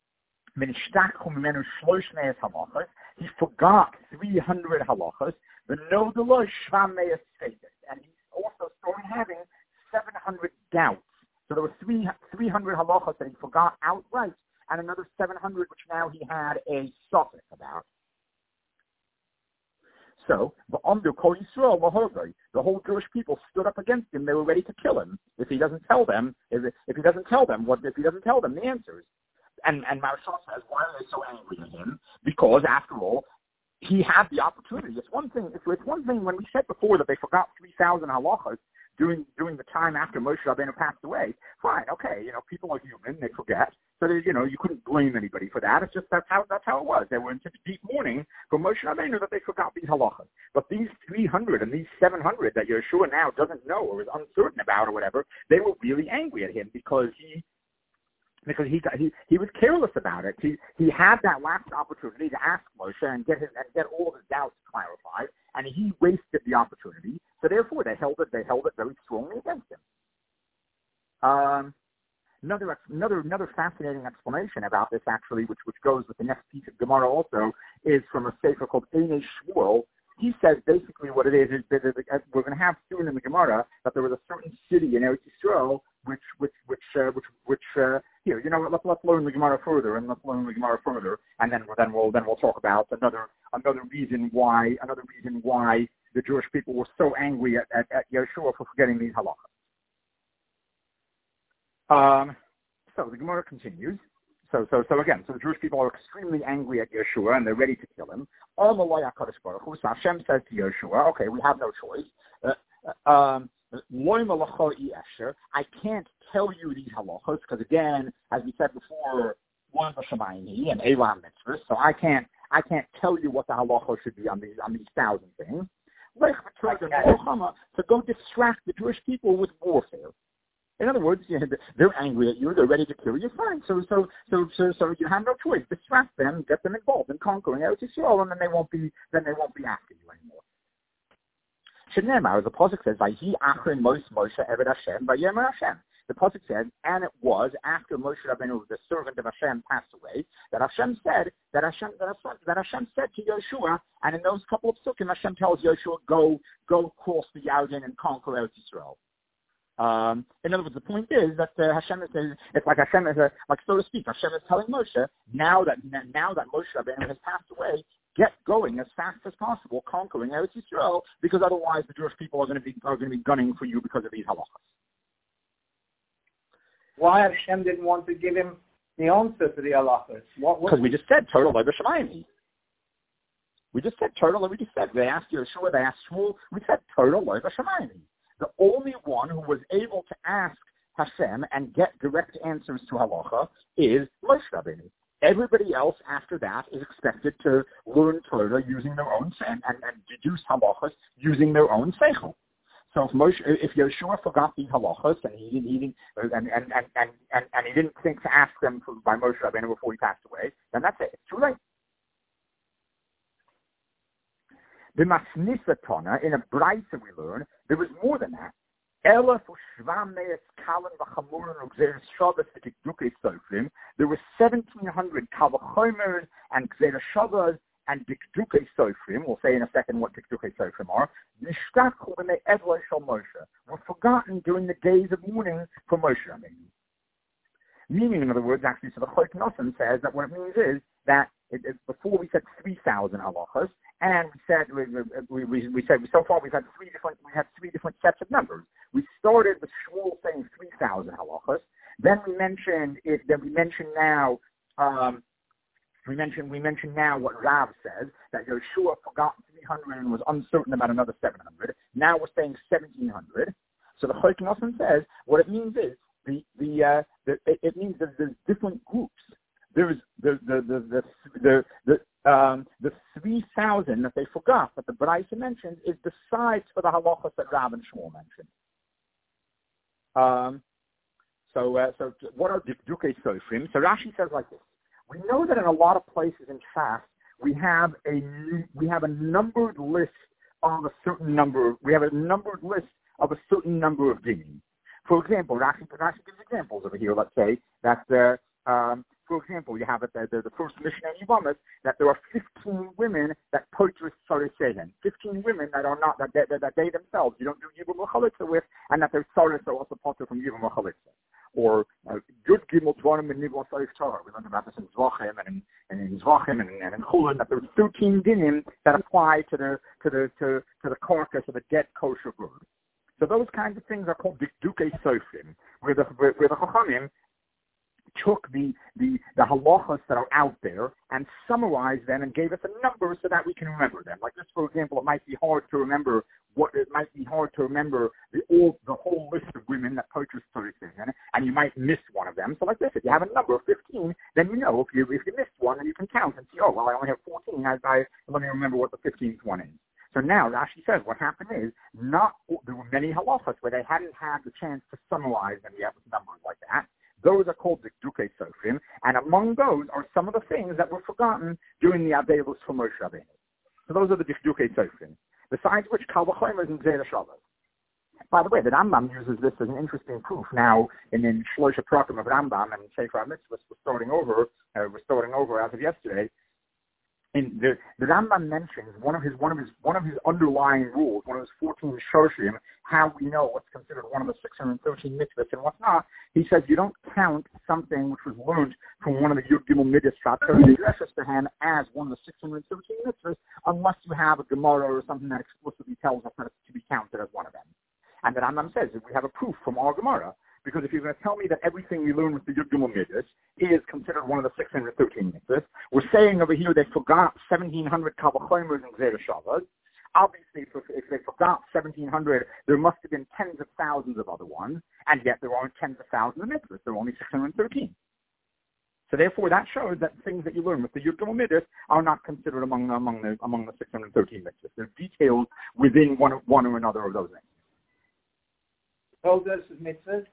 He forgot three hundred halachas. And he also started having seven hundred doubts. So there were three, three hundred halachas that he forgot outright, and another seven hundred which now he had a suffix about. So the the whole Jewish people stood up against him. They were ready to kill him if he doesn't tell them. If, if he doesn't tell them what, if he doesn't tell them the answers. And and Maharshal says, why are they so angry at him? Because after all, he had the opportunity. It's one thing. It's, it's one thing when we said before that they forgot three thousand halachas during during the time after Moshe Rabbeinu passed away. Fine, okay, you know, people are human; they forget. So they, you know, you couldn't blame anybody for that. It's just that's how that's how it was. They were in such deep mourning for Moshe Rabbeinu that they forgot these halachas. But these three hundred and these seven hundred that Yeshua now doesn't know or is uncertain about or whatever, they were really angry at him because he. Because he, he he was careless about it. He he had that last opportunity to ask Moshe and get his and get all of his doubts clarified, and he wasted the opportunity. So therefore, they held it they held it very strongly against him. Um, another another another fascinating explanation about this, actually, which which goes with the next piece of Gemara also, is from a sefer called Einei Shmuel. He says basically what it is is that we're going to have soon in the Gemara that there was a certain city in Eretz Yisrael which which which uh, which which uh, here you know what, let's let's learn the Gemara further and let's learn the Gemara further and then then we'll then we'll talk about another another reason why another reason why the Jewish people were so angry at, at, at Yeshua for forgetting these halachas. Um, so the Gemara continues. So, so, so again, so the Jewish people are extremely angry at Yeshua and they're ready to kill him. So Hashem says to Yeshua, okay, we have no choice. Uh, um, I can't tell you these halachos because, again, as we said before, one of Shemayim and Elam mitzvahs. So I can't, I can't tell you what the halachos should be on these on these thousand things. To go distract the Jewish people with warfare. In other words, you know, they're angry at you. They're ready to kill you. Fine. So, so, so, so, so you have no choice. Distract them, get them involved in conquering Eretz Yisrael, and then they won't be. Then they won't be after you anymore. Shenema, as the pasuk says, "Vayhi achrin Moshe Moshe Eved Hashem Vayemer Hashem." the pasuk says, and it was after Moshe Rabbeinu, the servant of Hashem, passed away, that Hashem said that Hashem that Hashem, that Hashem said to Yeshua, and in those couple of psukim, Hashem tells Yeshua, go go cross the Yarden and conquer Eretz Yisrael. Um, in other words, the point is that uh, Hashem is, it's like Hashem is, a, like so to speak, Hashem is telling Moshe, now that now that Moshe Rabbeinu has passed away, get going as fast as possible, conquering Eretz Yisrael, because otherwise the Jewish people are going to be are going to be gunning for you because of these halachas. Why Hashem didn't want to give him the answer to the halachas? Because we just said Torah lo b'shamayim. We just said Torah. We just said they asked Yeshua, they asked Shmuel. We said Torah lo b'shamayim. The only one who was able to ask Hashem and get direct answers to halacha is Moshe Rabbeinu. Everybody else after that is expected to learn Torah using their own and, and, and deduce halachas using their own seichel. So if Moshe, if Yeshua forgot these halachas and he didn't, he didn't and, and, and, and, and, and he didn't think to ask them by Moshe Rabbeinu before he passed away, then that's it. It's too late. The Masnisa Tana, in a Braisa we learn, there was more than that. There were seventeen hundred Kavachomers and Gzera Shabbos and Dikduke Sofrim. We'll say in a second what Dikduke Sofrim are. Were forgotten during the days of mourning for Moshe Rabbeinu. Meaning, in other words, actually, so the Chok Nosson says that what it means is that it, it, before we said three thousand halachas, and we said we, we, we, we said so far we've had three different we had three different sets of numbers. We started with Shmuel saying three thousand halachas. Then we mentioned it. Then we mentioned now. Um, we mentioned we mentioned now what Rav says, that Yeshua forgot three hundred and was uncertain about another seven hundred. Now we're saying seventeen hundred. So the Chok Nosson says what it means is the the, uh, the it, it means that there's different groups. There's the the the the the, the um the three thousand that they forgot that the Braisa mentions is besides for the halachas that Rav and Shmuel mentioned. Um, so uh, so what are Dikduke Sofrim? So Rashi says like this: we know that in a lot of places in fast we have a we have a numbered list of a certain number. We have a numbered list of a certain number of dinim. For example, Rashi, Rashi gives examples over here. Let's say that the um, for example, you have at the, the, the first Mishnah in Yevamos that there are fifteen women that purchase Sarisehen. fifteen women that are not, that they, that, that they themselves, you don't do Yibum Chalitza with, and that their Saris are also potter from Yibum Chalitza. Or Good Gimel Tvarim and Nivol Sarif Torah. We learned about this in Zvachim and in, and in Zvachim and, and in Chulin, that there's thirteen dinim that apply to the, to the, to, to the carcass of a dead kosher bird. So those kinds of things are called Dikduke Sofrim, where the, where, where the Chachamim took the, the, the halachas that are out there and summarized them and gave us a number so that we can remember them. Like this, for example, it might be hard to remember what it might be hard to remember the all the whole list of women that purchased Sarisehen, and you might miss one of them. So like this, if you have a number of fifteen, then you know if you if you missed one, then you can count and see, oh well, I only have fourteen. I, I let me remember what the fifteenth one is. So now Rashi says what happened is not there were many halachas where they hadn't had the chance to summarize them yet with numbers like that. Those are called Dikduke Sofrim, and among those are some of the things that were forgotten during the Avelos for Moshe Rabbeinu. So those are the Dikduke Sofrim. Besides which, Kal V'chomer is in Gzera Shabbos. By the way, the Rambam uses this as an interesting proof. Now, in, in Shloisha Prakim of Rambam and Sefer HaMitzvos, we're starting over, uh, we're starting over as of yesterday. And the, the Rambam mentions one of his one of his one of his underlying rules, one of his fourteen shorshim, how we know what's considered one of the six hundred thirteen mitzvahs and what's not. He says you don't count something which was learned from one of the Yud Gimel Midas Shabbos as one of the six hundred thirteen mitzvahs unless you have a Gemara or something that explicitly tells us that it's to be counted as one of them. And the Rambam says that we have a proof from our Gemara. Because if you're going to tell me that everything we learn with the Yud Gimel Midas is considered one of the six hundred thirteen mitzvahs, we're saying over here they forgot seventeen hundred Kal V'chomers and Gzera Shabbos. Obviously, if, if they forgot seventeen hundred, there must have been tens of thousands of other ones, and yet there aren't tens of thousands of mitzvahs. There are only six hundred thirteen. So therefore, that shows that things that you learn with the Yud Gimel Midas are not considered among among the among the six hundred thirteen mitzvahs. They're detailed within one one or another of those things. Toldus is mitzvahs.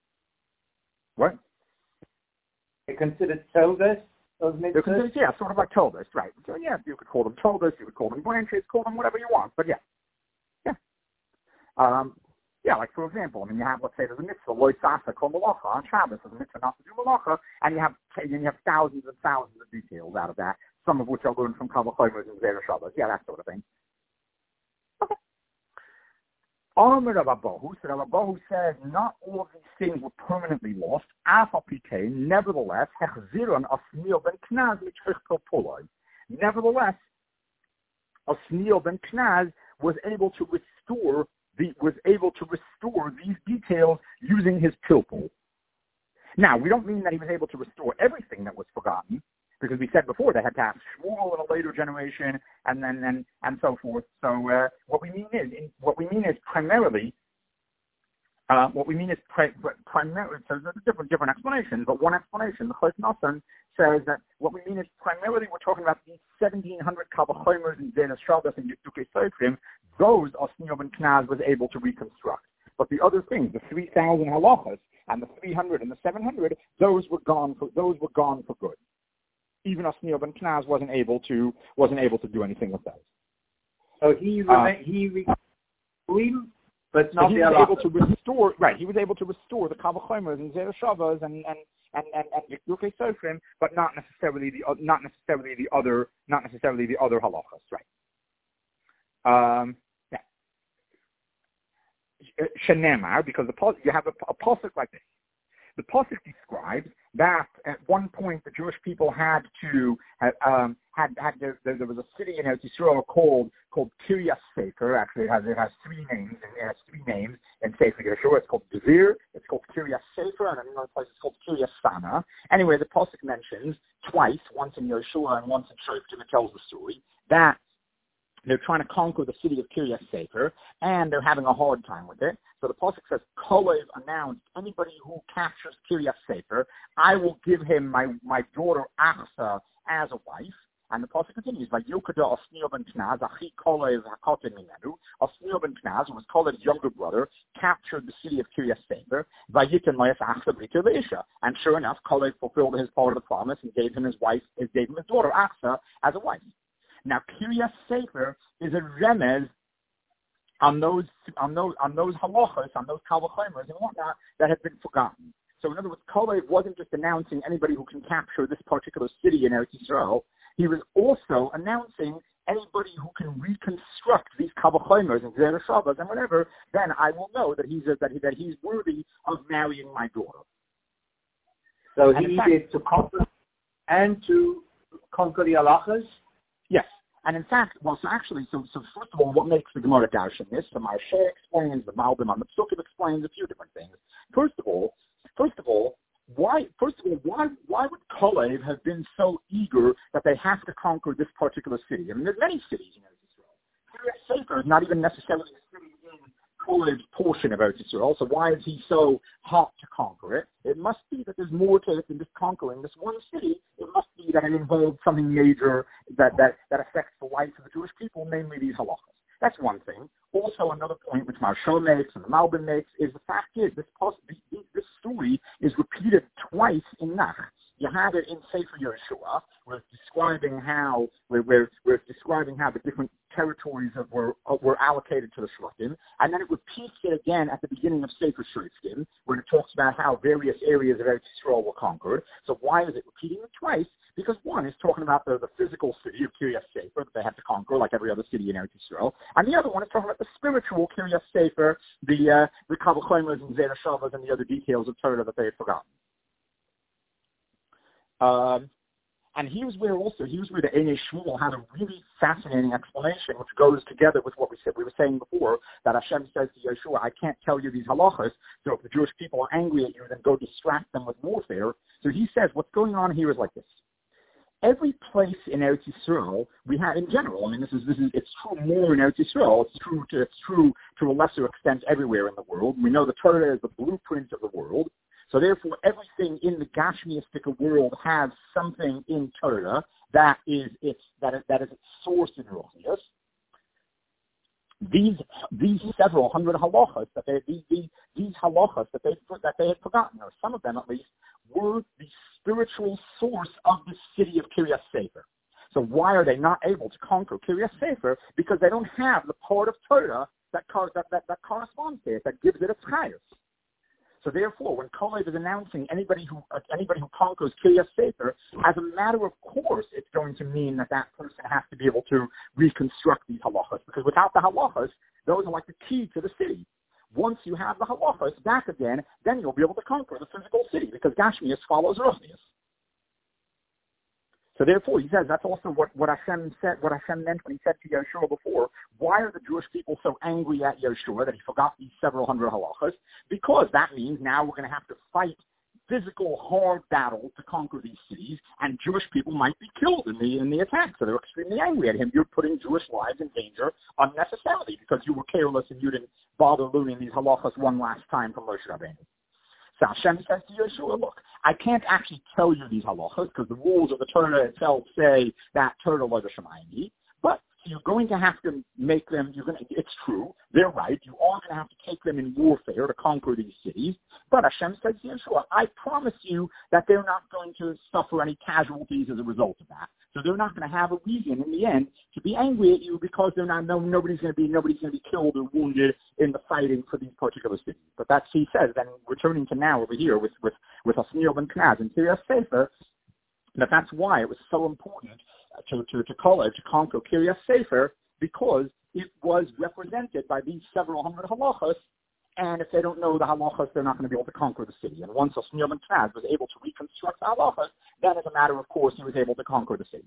What? They're considered toldus, those mitzvahs? They're considered, yeah, sort of like toldus, right. So, yeah, you could call them toldus, you could call them branches, call them whatever you want, but yeah. Yeah. Um, Yeah, like for example, I mean, you have, let's say, there's a mitzvah, loy sasa kol malacha on Shabbos, there's a mitzvah not to do malacha, and you have and you have thousands and thousands of details out of that, some of which are learned from Kal V'chomer and Zera Shabbos. Yeah, that sort of thing. Okay. Amar Rav Abahu, so Rav Abahu says not all of these things were permanently lost. Af al pi kein, nevertheless, hechziron Osniel ben Knaz mitzvah poloi. Nevertheless, Osniel ben Knaz was able to restore the was able to restore these details using his pilpul. Now, we don't mean that he was able to restore everything that was forgotten, because we said before they had to ask Shmuel in a later generation, and then and, and so forth. So uh, what we mean is in, what we mean is primarily uh, what we mean is pri- primarily. So there's different different explanations, but one explanation, the Chos Nosson, says that what we mean is primarily we're talking about these seventeen hundred Kal V'chomers and Zenas Shabbos and Yitzukei Sofrim. Those Osniel ben Knaz was able to reconstruct. But the other things, the three thousand halachas and the three hundred and the seven hundred, those were gone for those were gone for good. Even Osniel ben Knaz wasn't able to wasn't able to do anything with those. So he uh, remained, he re- but not so he the was halachas. able to restore right. He was able to restore the Kal V'chomers and Zera Shabbos and and and and, and Yitzukei Sofrim, but not necessarily the not necessarily the other not necessarily the other halachas, right? Um, yeah. Shenemar, because the you have a, a pasuk like this. The pasuk describes that at one point the Jewish people had to um, had had there, there was a city in Eretz Yisrael called called Kiryas Sefer. Actually, it has it has three names and it has three names in Sefer Yeshua. It's called Devir, it's called Kiryas Sefer, and another place it's called Kiryas Sana. Anyway, the pasuk mentions twice, once in Yeshua and once in Shoftim. It tells the story that they're trying to conquer the city of Kiryas Sefer, and they're having a hard time with it. So the pasuk says, Kolev announced, anybody who captures Kiryas Sefer, I will give him my, my daughter Achsa as a wife. And the pasuk continues, Vayukada Osniel ben Knaz, Achi Kolev hakoten minenu. Osniel ben Knaz, who was Kolev's younger brother, captured the city of Kiryas Sefer. Vayiten Mayas Achsa Brita Leisha. And sure enough, Kolev fulfilled his part of the promise and gave him his wife, gave him his daughter Achsa as a wife. Now, Kiryas Sefer is a remez on those on those on those halachas, on those Kal V'chomers and whatnot that have been forgotten. So, in other words, Kolev wasn't just announcing anybody who can capture this particular city in Eretz Yisrael. He was also announcing anybody who can reconstruct these Kal V'chomers and Zera Shabbos and whatever. Then I will know that he's a, that he, that he's worthy of marrying my daughter. So and he fact, did to conquer and to conquer the halachas. Yes. And in fact, well, so actually, so, so first of all, what makes the Gemara darshan this? The Marsha explains, the Malbim on the Psukim explains a few different things. First of all, first of all, why? First of all, why? Why would Kolev have been so eager that they have to conquer this particular city? I mean, there's many cities in Eretz Yisrael. Kiryas Sefer is not even necessarily a city in Kolev's portion of Eretz Yisrael. So why is he so hot to conquer it? It must be that there's more to it than just conquering this one city. It must be that it involves something major that, that, that affects the life of the Jewish people, namely these halachas. That's one thing. Also, another point which Marsha makes and the Malbim makes is the fact is this, this, this story is repeated twice in Nach. You have it in Sefer Yeshua, where it's describing how where, where, where it's describing how the different territories of were uh, were allocated to the Shvatim, and then it repeats it again at the beginning of Sefer Shoftim, where it talks about how various areas of Eretz Yisrael were conquered. So why is it repeating it twice? Because one is talking about the, the physical city of Kiryas Sefer that they have to conquer, like every other city in Eretz Yisrael, and the other one is talking about the spiritual Kiryas Sefer, the uh, the Kal V'chomers and Zera Shabbos and the other details of Torah that they had forgotten. Um, and here's where also, here's where the Einei Shmuel had a really fascinating explanation, which goes together with what we said. We were saying before that Hashem says to Yeshua, I can't tell you these halachas, so if the Jewish people are angry at you, then go distract them with warfare. So he says what's going on here is like this. Every place in Eretz Yisrael we have in general. I mean, this is this is it's true more in Eretz Yisrael. It's true to it's true to a lesser extent everywhere in the world. We know the Torah is the blueprint of the world. So therefore, everything in the Gashmiistic world has something in Torah that is its that is, that is its source in Ruchnius. These these several hundred halachas that they these these, these halachas that they that they had forgotten, or some of them at least, were the spiritual source of the city of Kiryas Sefer. So why are they not able to conquer Kiryas Sefer? Because they don't have the part of Torah that, cor- that, that, that corresponds to it, that gives it its chayus. So therefore, when Kalev is announcing anybody who uh, anybody who conquers Kiryas Sefer, as a matter of course, it's going to mean that that person has to be able to reconstruct these halachas, because without the halachas, those are like the key to the city. Once you have the halachas back again, then you'll be able to conquer the physical city, because Gashmias follows Ruchnius. So therefore, he says that's also what, what Hashem said, what Hashem meant when he said to Yeshua before, why are the Jewish people so angry at Yeshua that he forgot these several hundred halachas? Because that means now we're going to have to fight physical, hard battles to conquer these cities, and Jewish people might be killed in the in the attack. So they're extremely angry at him. You're putting Jewish lives in danger unnecessarily because you were careless and you didn't bother learning these halachas one last time from Moshe Rabbeinu. So Hashem says to Yeshua, look, I can't actually tell you these halachas because the rules of the Torah itself say that Torah lo b'shamayim, but you're going to have to make them, you're going to, it's true, they're right, you are going to have to take them in warfare to conquer these cities, but Hashem says to Yeshua, I promise you that they're not going to suffer any casualties as a result of that. So they're not going to have a reason in the end to be angry at you because they're not, no, nobody's going to be, nobody's going to be killed or wounded in the fighting for these particular cities. But that's, he says, then returning to now over here with, with, with Osniel ben Knaz and Kiryas Sefer, that that's why it was so important to, to, to Kalev to conquer Kiryas Sefer, because it was represented by these several hundred halachas, and if they don't know the halachas, they're not going to be able to conquer the city. And once Osniel ben Knaz was able to reconstruct the halachas, then as a matter of course, he was able to conquer the city.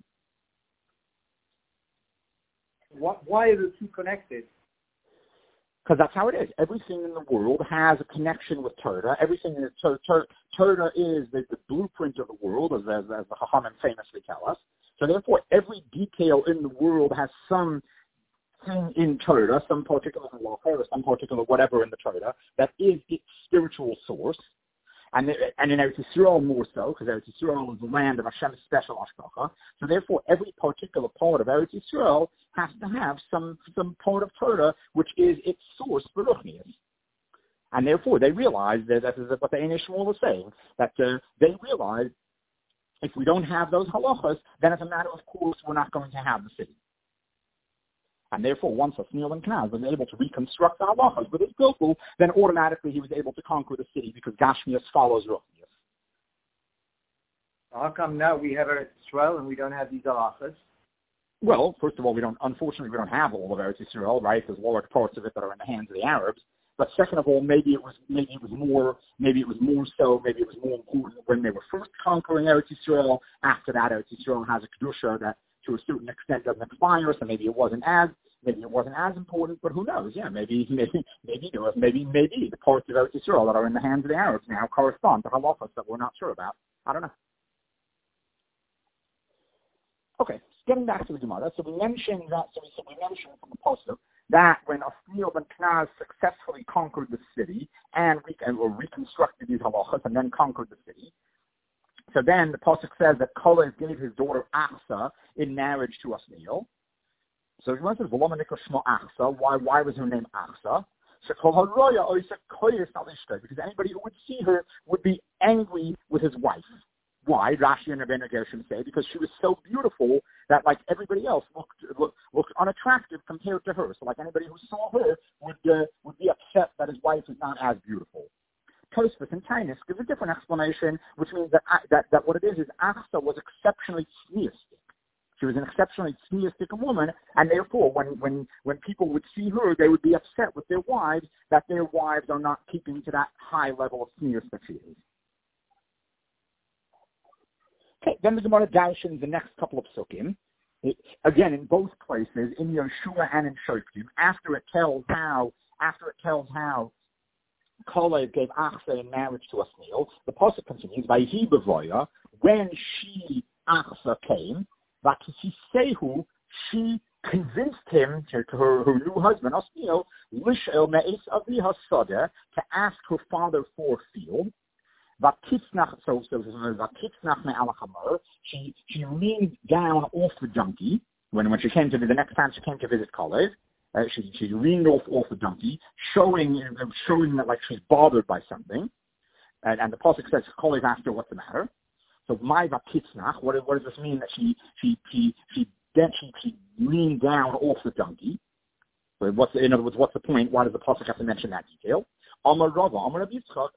Why are the two connected? Because that's how it is. Everything in the world has a connection with Torah. Everything is Torah. Torah is the, the blueprint of the world, as, as, as the Chachamim famously tell us. So therefore, every detail in the world has some thing in Torah, some particular halacha or some particular whatever in the Torah that is its spiritual source. And, and in Eretz Yisrael more so, because Eretz Yisrael is the land of Hashem's special hashgacha. So therefore, every particular part of Eretz Yisrael has to have some some part of Torah which is its source for Ruchnius. And therefore, they realize that, that is what the Ein Shmuel was saying, that uh, they realize if we don't have those halachas, then as a matter of course, we're not going to have the city. And therefore, once Osniel ben Knaz was able to reconstruct the halachas with his Gilgul, then automatically he was able to conquer the city because Gashmias follows Ruchnius. How come now we have Eretz Yisrael and we don't have these halachas? Well, first of all, we don't. Unfortunately, we don't have all of Eretz Yisrael, right? There's large parts of it that are in the hands of the Arabs. But second of all, maybe it was maybe it was more maybe it was more so maybe it was more important when they were first conquering Eretz Yisrael. After that, Eretz Yisrael has a kedusha that, to a certain extent, doesn't expire. So maybe it wasn't as maybe it wasn't as important. But who knows? Yeah, maybe maybe maybe you know, maybe maybe the parts of Eretz Yisrael that are in the hands of the Arabs now correspond to halachas that we're not sure about. I don't know. Okay, getting back to the Gemara. So we mentioned that. So we, so we mentioned from the pasuk that when Osniel ben Knaz successfully conquered the city and, re- and or reconstructed these halachas and then conquered the city, so then the pasuk says that Kalev gave his daughter Achsa in marriage to Osniel. So he says, Achsa. Why? Why was her name Achsa? Because anybody who would see her would be angry with his wife. Why? Rashi and Rabbeinu Gershom say because she was so beautiful that, like everybody else, looked looked, looked unattractive compared to her. So, like anybody who saw her would uh, would be upset that his wife is not as beautiful. Tosfos and Tainus gives a different explanation, which means that that that what it is is Achsa was exceptionally sneeristic. She was an exceptionally sneeristic woman, and therefore, when when when people would see her, they would be upset with their wives that their wives are not keeping to that high level of sneers that she is. Okay, then the Gemara darshan the next couple of psukim. It, again, in both places, in Yeshua and in Shoftim, after it tells how, after it tells how Kalev gave Achsa in marriage to Osniel, the pasuk continues by Vayhi bevoya, when she Achsa came, Vatisehu, she convinced him to, to her, her new husband Osniel, Lishel me'es aviha sadeh, to ask her father for a field. So, so, so she she leaned down off the donkey when when she came to the next time she came to visit Kalev. Uh, she she leaned off off the donkey, showing showing that like she's bothered by something. And, and the pasuk says Kalev asked her what's the matter. So my vakitznach, what, what does this mean that she she she she then she, she leaned down off the donkey? So what's in other words, what's the point? Why does the pasuk have to mention that detail? Amar Rava, Amar Rabbi Yitzchak.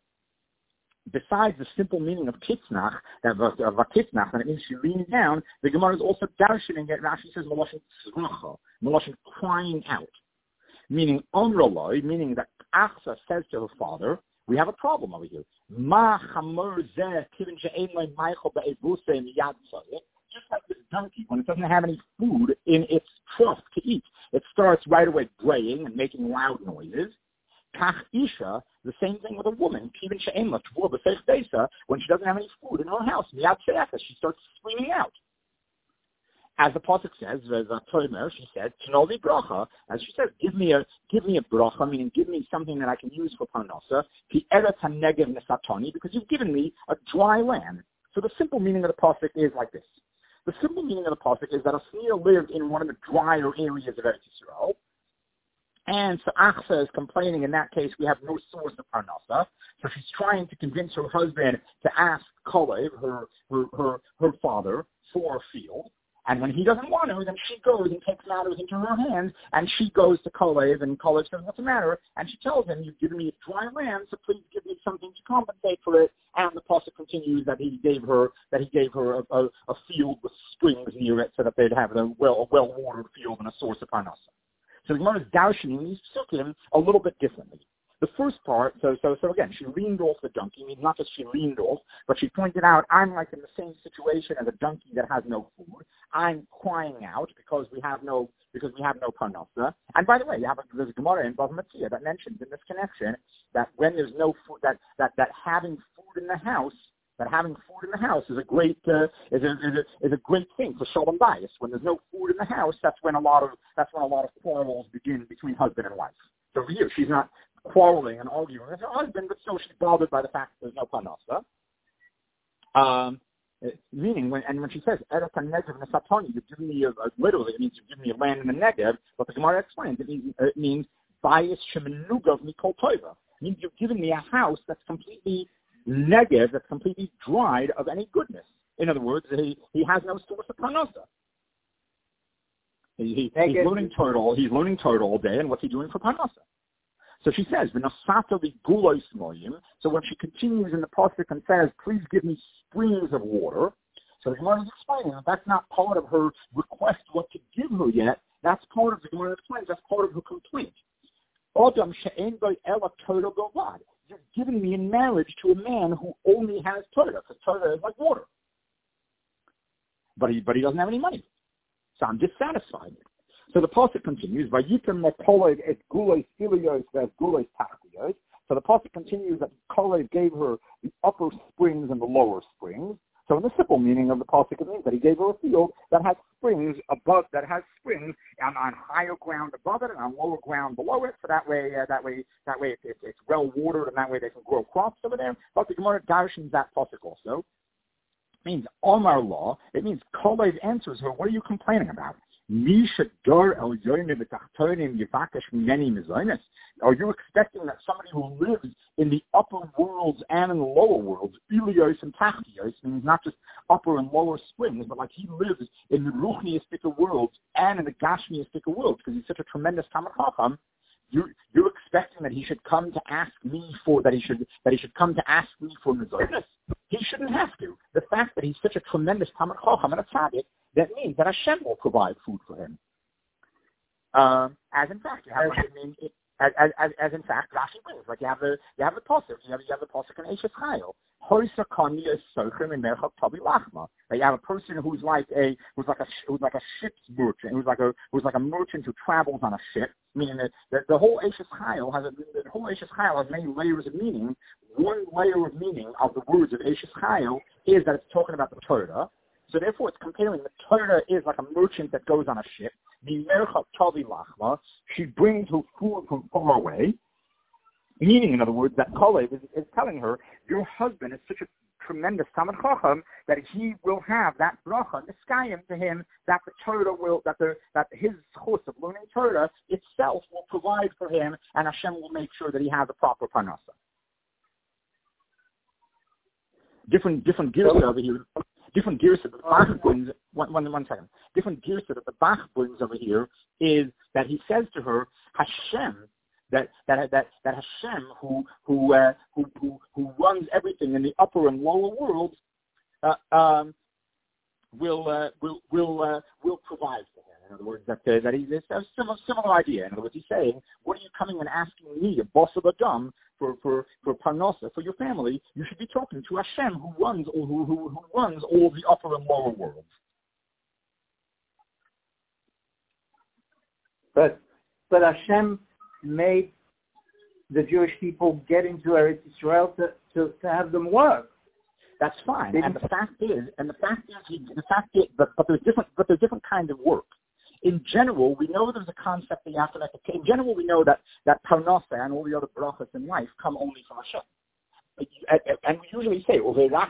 Besides the simple meaning of kitznach, that of vakitznach, and it means she leaned down, the Gemara is also darshaning it. Rashi says maloshin tzracha, maloshin crying out, meaning omroloi, meaning that Achsa says to her father, we have a problem over here. Ma chamor zeh kivin she'ein lo meichel be'evuseh miyad tzareh. Just like this donkey, when it doesn't have any food in its trough to eat, it starts right away braying and making loud noises. Kach isha, the same thing with a woman, kivin she'ein lo tvur b'seich deisa, when she doesn't have any food in her house, miyad tzareh, she starts screaming out. As the pasuk says, she said, "Tnoli bracha." As she says, "Give me a, give me a bracha," meaning give me something that I can use for parnasa. Ki eretz hanegev nesatoni, because you've given me a dry land. So the simple meaning of the pasuk is like this: the simple meaning of the pasuk is that Asniya lived in one of the drier areas of Eretz Yisrael, and so Achsa is complaining. In that case, we have no source of parnasa, so she's trying to convince her husband to ask Kalev, her her her, her father, for a field. And when he doesn't want her, then she goes and takes matters into her hands, and she goes to Kalev, and Kalev says, what's the matter? And she tells him, you've given me dry land, so please give me something to compensate for it. And the pasuk continues that he gave her that he gave her a, a, a field with springs near it, so that they'd have a well a well-watered field and a source of parnasa. So the Gemara is darshaning these psukim a little bit differently. The first part, so so so again, she leaned off the donkey. I mean, not just she leaned off, but she pointed out, I'm like in the same situation as a donkey that has no food. I'm crying out because we have no because we have no parnasa. And by the way, you have a, there's a Gemara in Bava Metzia that mentions in this connection that when there's no food, that that that having food in the house, that having food in the house is a great uh, is a, is a is a great thing for shalom bayis. When there's no food in the house, that's when a lot of that's when a lot of quarrels begin between husband and wife. So for you, she's not quarreling and arguing with her husband, but still she's bothered by the fact that there's no parnasa. Um, meaning, when and when she says "Eretz hanegev nesatoni," you've given me a, a, literally it means you've given me a land in the Negev. But the Gemara explains it means it means bayis shemenugav mikol toiva. It means you've given me a house that's completely Negev, that's completely dried of any goodness. In other words, he he has no source of parnasa. He, he, he's learning Torah. He's learning Torah all day, and what's he doing for parnasa? So she says, so when she continues in the pasuk and says, please give me springs of water, so the Gemara is explaining that that's not part of her request what to give her yet. That's part of the Gemara explains, that's part of her complaint. You're giving me in marriage to a man who only has Torah, because Torah is like water. But he, but he doesn't have any money. So I'm dissatisfied. So the pasuk continues, "Vayitem mekolev et gulei filiyos ve'et gulei tachiyos." So the pasuk continues that Kalev gave her the upper springs and the lower springs. So in the simple meaning of the pasuk, it means that he gave her a field that has springs above, that has springs on, on higher ground above it and on lower ground below it. So that way, uh, that way, that way, it's, it's well watered, and that way they can grow crops over there. But the Gemara darshans that pasuk also. It means Omar law. It means Kalev answers her, what are you complaining about? Are you expecting that somebody who lives in the upper worlds and in the lower worlds, Ilios and Tachios, means not just upper and lower springs, but like he lives in the Ruchniistic worlds and in the Gashmiistic worlds, because he's such a tremendous Talmid Chacham, you, you're expecting that he should come to ask me for, that he should, that he should come to ask me for Mizonos? He shouldn't have to. The fact that he's such a tremendous Talmid Chacham and a tzaddik, that means that Hashem will provide food for him. Um, as in fact, you have, like, I mean, it, as, as, as in fact, Rashi brings, like you have the you have the pasuk, you have you have the pasuk in Eishes Chayil. Like you have a person who's like a who's like a who's like a ship's merchant, who's like a who's like a merchant who travels on a ship. Meaning that the, the whole Eishes Chayil has a, the whole Eishes Chayil has many layers of meaning. One layer of meaning of the words of Eishes Chayil is that it's talking about the Torah. So therefore, it's comparing the Torah is like a merchant that goes on a ship. The Merchat Tavi Lachma, she brings her food from far away. Meaning, in other words, that Kalev is, is telling her, your husband is such a tremendous Talmid Chacham that he will have that bracha, niskayim to him, that the Torah will, that the that his chus of learning Torah itself will provide for him, and Hashem will make sure that he has a proper parnasa. different different gears over here. Different gears that the Bach brings. One, one, one second. Different gears that the Bach brings over here is that he says to her, Hashem, that that that that Hashem, who who uh, who, who who runs everything in the upper and lower worlds, uh, um, will uh, will will uh, will provide for him. In other words, that uh, that he's a similar similar idea. In other words, he's saying, what are you coming and asking me, a boss of a dumb, for for for parnasa, for your family? You should be talking to Hashem, who runs or who who, who runs all the upper and lower worlds. But but Hashem made the Jewish people get into Eretz Israel to, to, to have them work. That's fine. And the fact is, and the fact is, the fact is, but, but there's different, but there's different kind of work. In general, we know there's a concept that you have to make. In general, we know that that parnasa and all the other brachas in life come only from Hashem. And we usually say,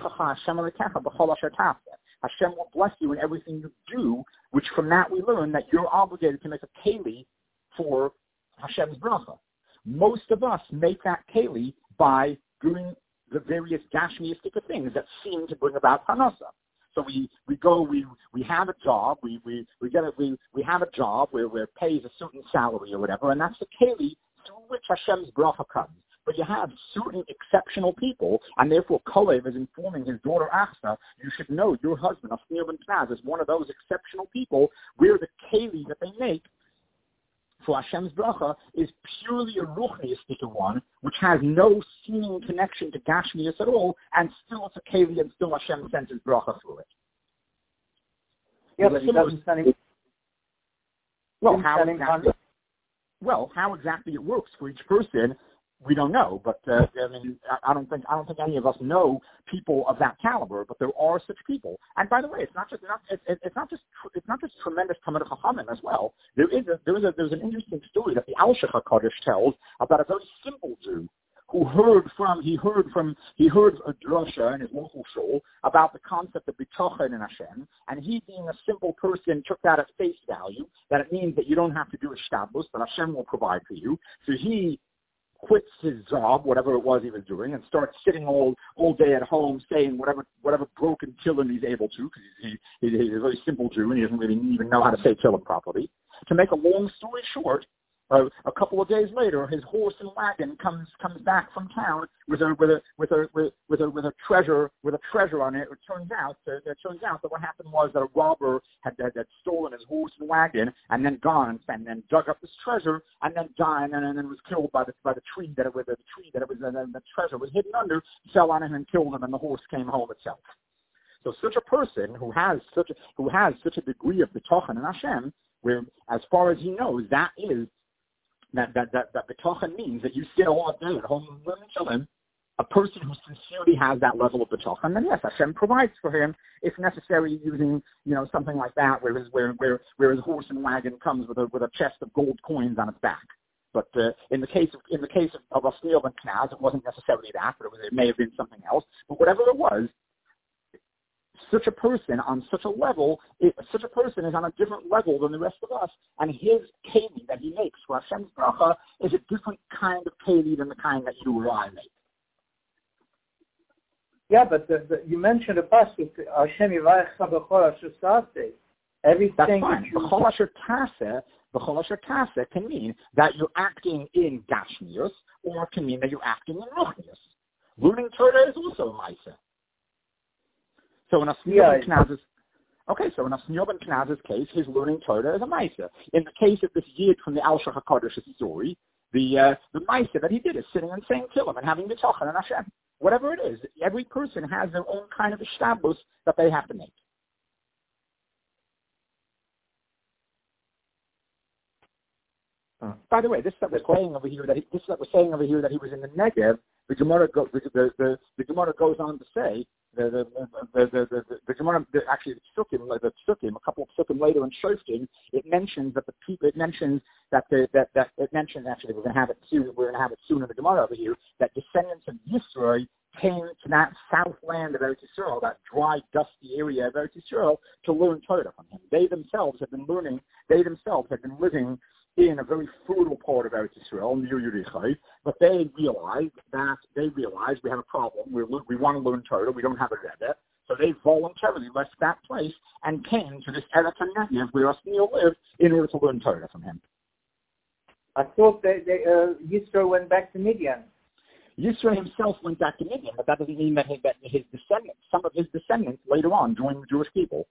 Hashem will bless you in everything you do, which from that we learn that you're obligated to make a keli for Hashem's bracha. Most of us make that keli by doing the various gashmiistic things that seem to bring about parnasa. So we, we go, we we have a job, we we we get a, we we have a job where where it pays a certain salary or whatever, and that's the keli through which Hashem's bracha comes. But you have certain exceptional people, and therefore Kalev is informing his daughter Achsa, you should know your husband, Othniel ben Kenaz, is one of those exceptional people where the keli that they make for Hashem's bracha is purely a ruchniistic one, which has no seeming connection to Gashmias at all, and still it's a keli, and still Hashem sends his bracha through it. Yeah, but he doesn't send him. Well, how exactly? Well, how exactly it works for each person, we don't know. But uh, I mean, I don't think I don't think any of us know people of that caliber. But there are such people. And by the way, it's not just not it's, it's not just it's not just tremendous Talmid Chachamim as well. There is a there is a there's an interesting story that the Alshich HaKadosh tells about a very simple Jew who heard from he heard from he heard a drasha in his local shul about the concept of bitachon in Hashem, and he, being a simple person, took that at face value, that it means that you don't have to do a shtabus, but Hashem will provide for you. So he quits his job, whatever it was he was doing, and starts sitting all all day at home saying whatever whatever broken Tehillim he's able to, because he, he, he's a very simple Jew and he doesn't really even know how to say Tehillim properly. To make a long story short, Uh, a couple of days later, his horse and wagon comes comes back from town with a with a with a with, with a with a treasure with a treasure on it. It turns out uh, it turns out that what happened was that a robber had, had had stolen his horse and wagon and then gone and then dug up this treasure and then died and, and then was killed by the by the tree that it was the tree that it was and the treasure was hidden under, fell on him and killed him, and the horse came home itself. So such a person who has such a, who has such a degree of bitachon in Hashem, where as far as he knows, that is. That that that that bitachon means that you sit all day at home and learn Tehillim. A person who sincerely has that level of bitachon, then yes, Hashem provides for him if necessary, using you know something like that, where his where where where his horse and wagon comes with a with a chest of gold coins on its back. But uh, in the case of in the case of, of Othniel ben Kenaz, it wasn't necessarily that, but it was it may have been something else. But whatever it was, such a person on such a level, it, such a person is on a different level than the rest of us, and his keli that he makes for Hashem's bracha is a different kind of keli than the kind that you or I make. Yeah, but the, the, you mentioned a pasuk, Hashem yivarecha b'chol asher taseh. Everything. That's fine. B'chol asher taseh, b'chol asher taseh can mean that you're acting in gashmius, or it can mean that you're acting in ruchnius. Learning Torah is also a ma'aseh. So in Othniel ben Kenaz's, okay, so in Othniel ben Kenaz's case, his learning Torah is a ma'aseh. In the case of this yid from the Alshich HaKadosh story, the uh, the ma'aseh that he did is sitting and saying Tehillim and having bitachon and Hashem. Whatever it is, every person has their own kind of ishtabus that they have to make. Uh, by the way, this that we're saying over here that he, this that we're saying over here that he was in the Negev. The Gemara go, the, the, the, the Gemara goes on to say. The the the the the, the, the Gemara the, actually the Psukim the Psukim a couple of Psukim later in Shoftim, it mentions that the people it mentions that the that, that it mentions actually we're going to have it soon we're going to have it soon in the Gemara over here that descendants of Yisrael came to that south land of Eretz Yisrael, that dry dusty area of Eretz Yisrael, to learn Torah from him. They themselves have been learning. They themselves have been living in a very fertile part of Eretz Yisrael, near Yericho, but they realized that they realized we have a problem. We we want to learn Torah. We don't have a Rebbe. So they voluntarily left that place and came to this Eretz HaNegev where Othniel lived in order to learn Torah from him. I thought that they, uh, Yisro went back to Midian. Yisro himself went back to Midian, but that doesn't mean that his, that his descendants, some of his descendants later on joined the Jewish people.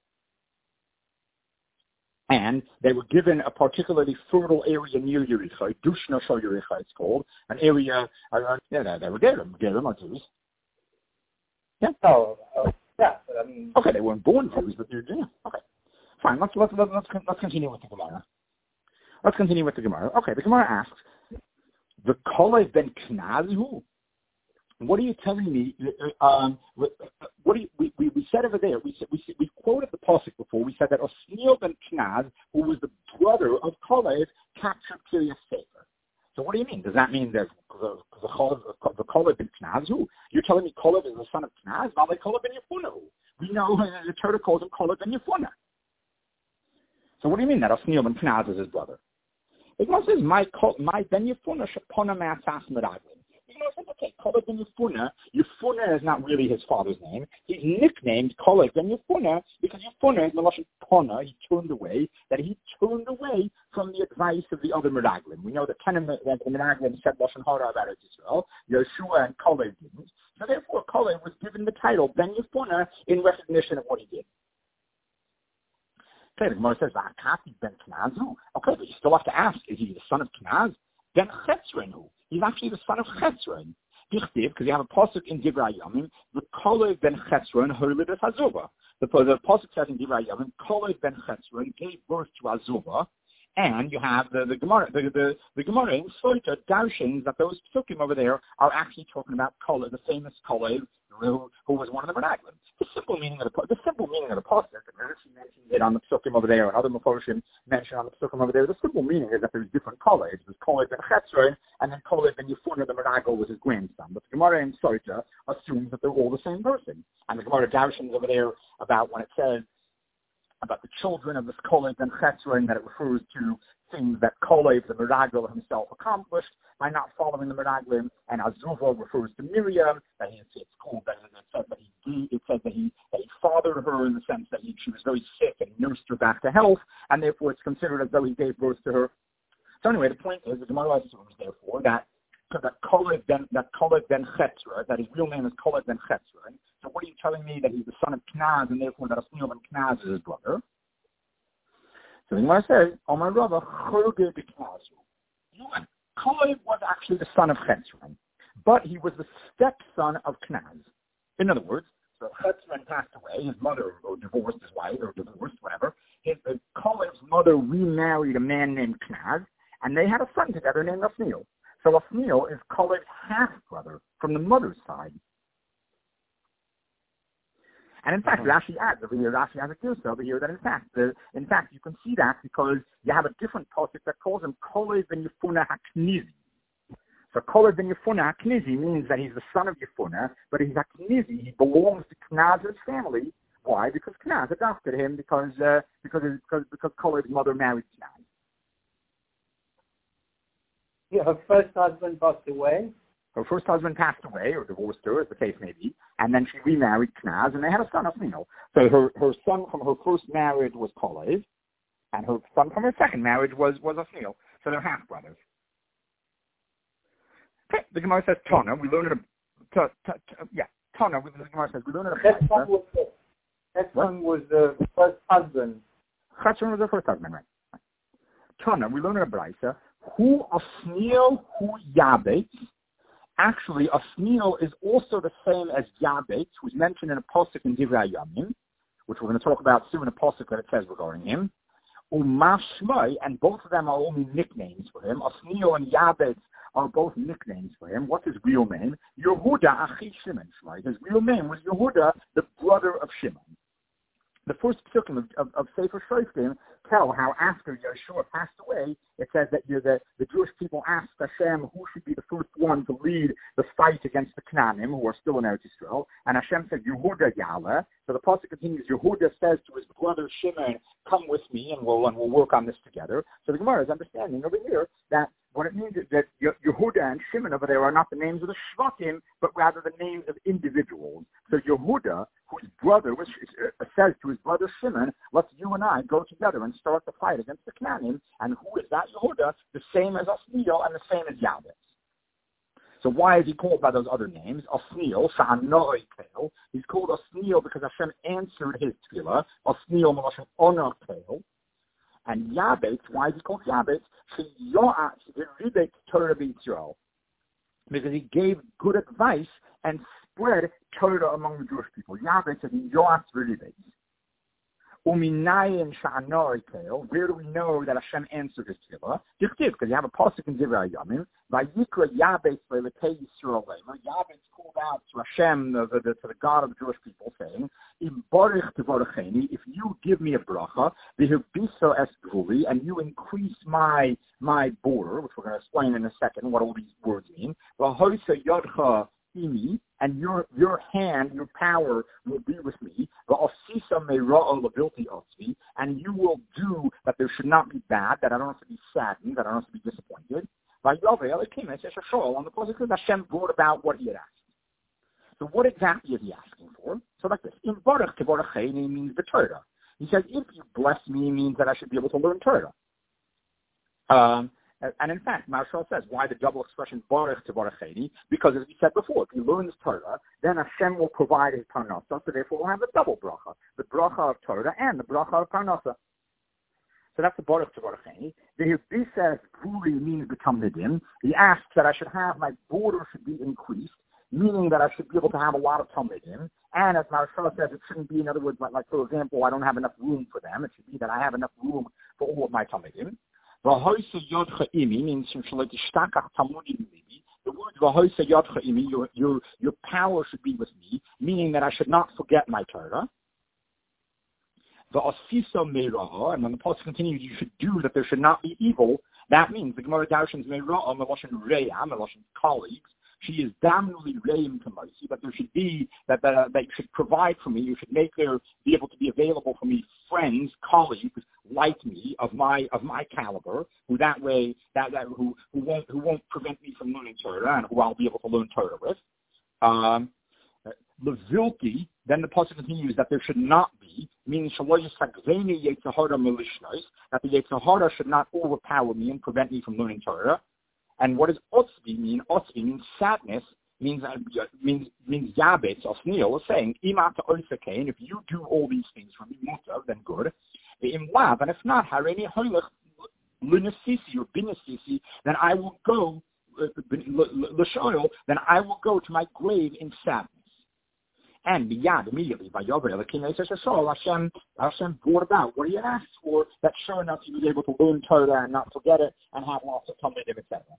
And they were given a particularly fertile area near Yericho, Dushna Shal Yericho it's called, an area, uh, yeah, they were Gerim, Gerim are Jews. Yeah. Oh, uh, yeah, but I mean... Okay, they weren't born Jews, but they're, yeah, okay. Fine, let's, let's, let's, let's, let's continue with the Gemara. Let's continue with the Gemara. Okay, the Gemara asks, the Kolev ben Knazu? What are you telling me? Um, what do you, we, we, we said over there, we, we, we quoted the pasuk before, we said that Othniel ben Knaz, who was the brother of Kolev, captured Kiryas Sefer. So what do you mean? Does that mean that the, the, the Kolev ben Knaz, who? You're telling me Kolev is the son of Knaz, not like Kolev ben Yefunah. We know the Torah calls him Kolev ben Yefunah. So what do you mean that Othniel ben Knaz is his brother? It says, my, my ben Yefunah shapona me'atzas meraglim. Okay, Kolev ben Yefunah, Yefunah is not really his father's name. He's nicknamed Kolev ben Yefunah because Yefunah is the Lashon Pona, he turned away, that he turned away from the advice of the other Meraglim. We know that ten of the Meraglim said Lashon Hara about Israel, Yeshua and Kolev didn't. So therefore, Kolev was given the title Ben Yefunah in recognition of what he did. Okay, the Gemara says, Ben Knazu. Okay, but you still have to ask, is he the son of Knaz? Ben Chetzron who? He's actually the son of Chetzron. Because you have a pasuk in Divrei Yamim, the Kolev ben Chetzron hurlidas Azova. The, the pasuk says in Divrei Yamim, Kolev ben Chetzron gave birth to Azova, and you have the the Gemara, the the, the Gemara in Soita darshins that those psukim over there are actually talking about Kolev, the famous Kolev who, who was one of the Meraglim. The simple meaning of the the simple meaning of the pasuk, and Rashi mentions it on the psukim over there, and other Meforshim mention on the psukim over there. The simple meaning is that there's different Kolevs. There's Kolev ben Chetzron, and then Kolev ben Yefunah the Meragel was his grandson. But the Gemara in Soita assumes that they're all the same person. And the Gemara darshins over there about when it says about the children of this Kolev ben Chetzron, that it refers to things that Kolev, the Meragel himself, accomplished by not following the Meraglim, and Azuvah refers to Miriam, that he, it's called that it says that he it says that he that he fathered her in the sense that he, she was very sick and he nursed her back to health, and therefore it's considered as though he gave birth to her. So anyway, the point is, the Gemara assumes therefore that that Kolev ben that Kolev ben Chetzron, that his real name is Kolev ben Chetzron. So what are you telling me, that he's the son of Knaz, and therefore that Othniel ben Knaz is his brother? So the Gemara says, Omar Rava Churge b'Knazu. Kolev was actually the son of Chetzron, but he was the stepson of Knaz. In other words, so Chetzron passed away, his mother or divorced his wife, or divorced, whatever. His, uh, Kolev's mother remarried a man named Knaz, and they had a son together named Othniel. So Othniel is Kolev's half-brother from the mother's side. And in fact, Rashi adds over here, Rashi has a clear over here that in fact, the, in fact, you can see that because you have a different pasuk that calls him Kolev ben Yefunah HaKnizi. So Kolev ben Yefunah HaKnizi means that he's the son of Yefunah, but he's HaKnizi. He belongs to Knaz's family. Why? Because Knaz adopted him because uh, because because because Kolev's mother married Knaz. Yeah, her first husband passed away. Her first husband passed away, or divorced her, as the case may be, and then she remarried Knaz, and they had a son, Othniel. So her, her son from her first marriage was Kolev, and her son from her second marriage was, was Othniel. So they're half-brothers. Okay, the Gemara says, Tana, we learned it, t- t- t- yeah, Tana, the Gemara says, we learned it. That son was, that son was the first husband. Chetzron was the first husband, right? Tana, we learned it a Braisa, who Othniel, who Yabetz. Actually, Othniel is also the same as Yabetz, who's mentioned in a pasuk in Divrei Yamim, which we're going to talk about soon, a pasuk that it says regarding him. Umashmai, and both of them are only nicknames for him. Othniel and Yabetz are both nicknames for him. What's his real name? Yehuda Achi Shimon. His real name was Yehuda, the brother of Shimon. the first psukim of, of, of Sefer Shoftim tell how after Yeshua passed away, it says that you know, the, the Jewish people asked Hashem who should be the first one to lead the fight against the Canaanim, who are still in Eretz Yisrael. And Hashem said, Yehuda Yale. So the pasuk continues, Yehuda says to his brother Shimon, come with me and we'll, and we'll work on this together. So the Gemara is understanding over here that what it means is that Yehuda and Shimon over there are not the names of the Shvatim, but rather the names of individuals. So Yehuda, whose brother was, says to his brother Shimon, let's you and I go together and start the fight against the Canaanim. And who is that Yehuda? The same as Osniel and the same as Yabes. So why is he called by those other names? Osniel, Sha'anoi Kel. He's called Osniel because Hashem answered his tefillah. Osniel, Melashon Onor Kel. And Yabes, why is he called Yabes? Because he gave good advice and spread Torah among the Jewish people. Yabes is Yoatz V'Ribetz. Uminayin Sha'anor Kel. Where do we know that Hashem answered his tefillah? Because you have a pasuk in Divrei Yamim. Vayikra Yabes Le'Lekei Yisrael Le'Mer. Yabes called out to Hashem, the, the, to the God of the Jewish people, saying, Im Borich Tevoracheni, if you give me a bracha, V'Hirbiso Es Gvuli, and you increase my my border, which we're going to explain in a second what all these words mean, V'Hoisa Yodcha Imi, and your your hand, your power will be with me. And you will do that there should not be bad, that I don't have to be saddened, that I don't have to be disappointed. On the positive, Hashem brought about what he had asked. So what exactly is he asking for? So like this. In Baruch Tevoracheni means the Torah. He says, if you bless me, means that I should be able to learn Torah. Um, And in fact, Marshall says, why the double expression Baruch Tevoracheni? Because as we said before, if he learns Torah, then Hashem will provide his Parnasa, so therefore we'll have a double bracha, the bracha of Torah and the bracha of Parnasa. So that's the Baruch Tevoracheni. The Hirbi says, Gvuli means the Talmidim. He asks that I should have, my border should be increased, meaning that I should be able to have a lot of Talmidim. And as Marshall says, it shouldn't be, in other words, like, like for example, I don't have enough room for them. It should be that I have enough room for all of my Talmidim. V'hoisa yodcha imi means the word v'hoisa yodcha imi, your your your power should be with me, meaning that I should not forget my Torah. V'asisa meirah, and when the pasuk continues, you should do that there should not be evil. That means the Gemara darshans meirah meloshin reya, meloshin colleagues. She is damnably reim to mercy, but there should be that that, uh, that you should provide for me. You should make there be able to be available for me friends, colleagues like me of my of my caliber, who that way that, that who who won't who won't prevent me from learning Torah and who I'll be able to learn Torah with. Um, Levilki, then the pasuk continues that there should not be, meaning that the Yetzer Hara should not overpower me and prevent me from learning Torah. And what does otzvi mean? Otzvi means sadness, means uh, means means Yabes, Osniel is saying, Imata Oisakain, if you do all these things for me, mutav, then good. Im lav, and if not, Hareini Hoilech Lunasisi or Binasisi, then I will go L'shoil, then I will go to my grave in sadness. And Miyad, immediately, by Yovel, the king says, Hashem, Hashem brought about what he had asked for, that sure enough he was able to learn Torah and not forget it and have lots of Talmidim, et cetera.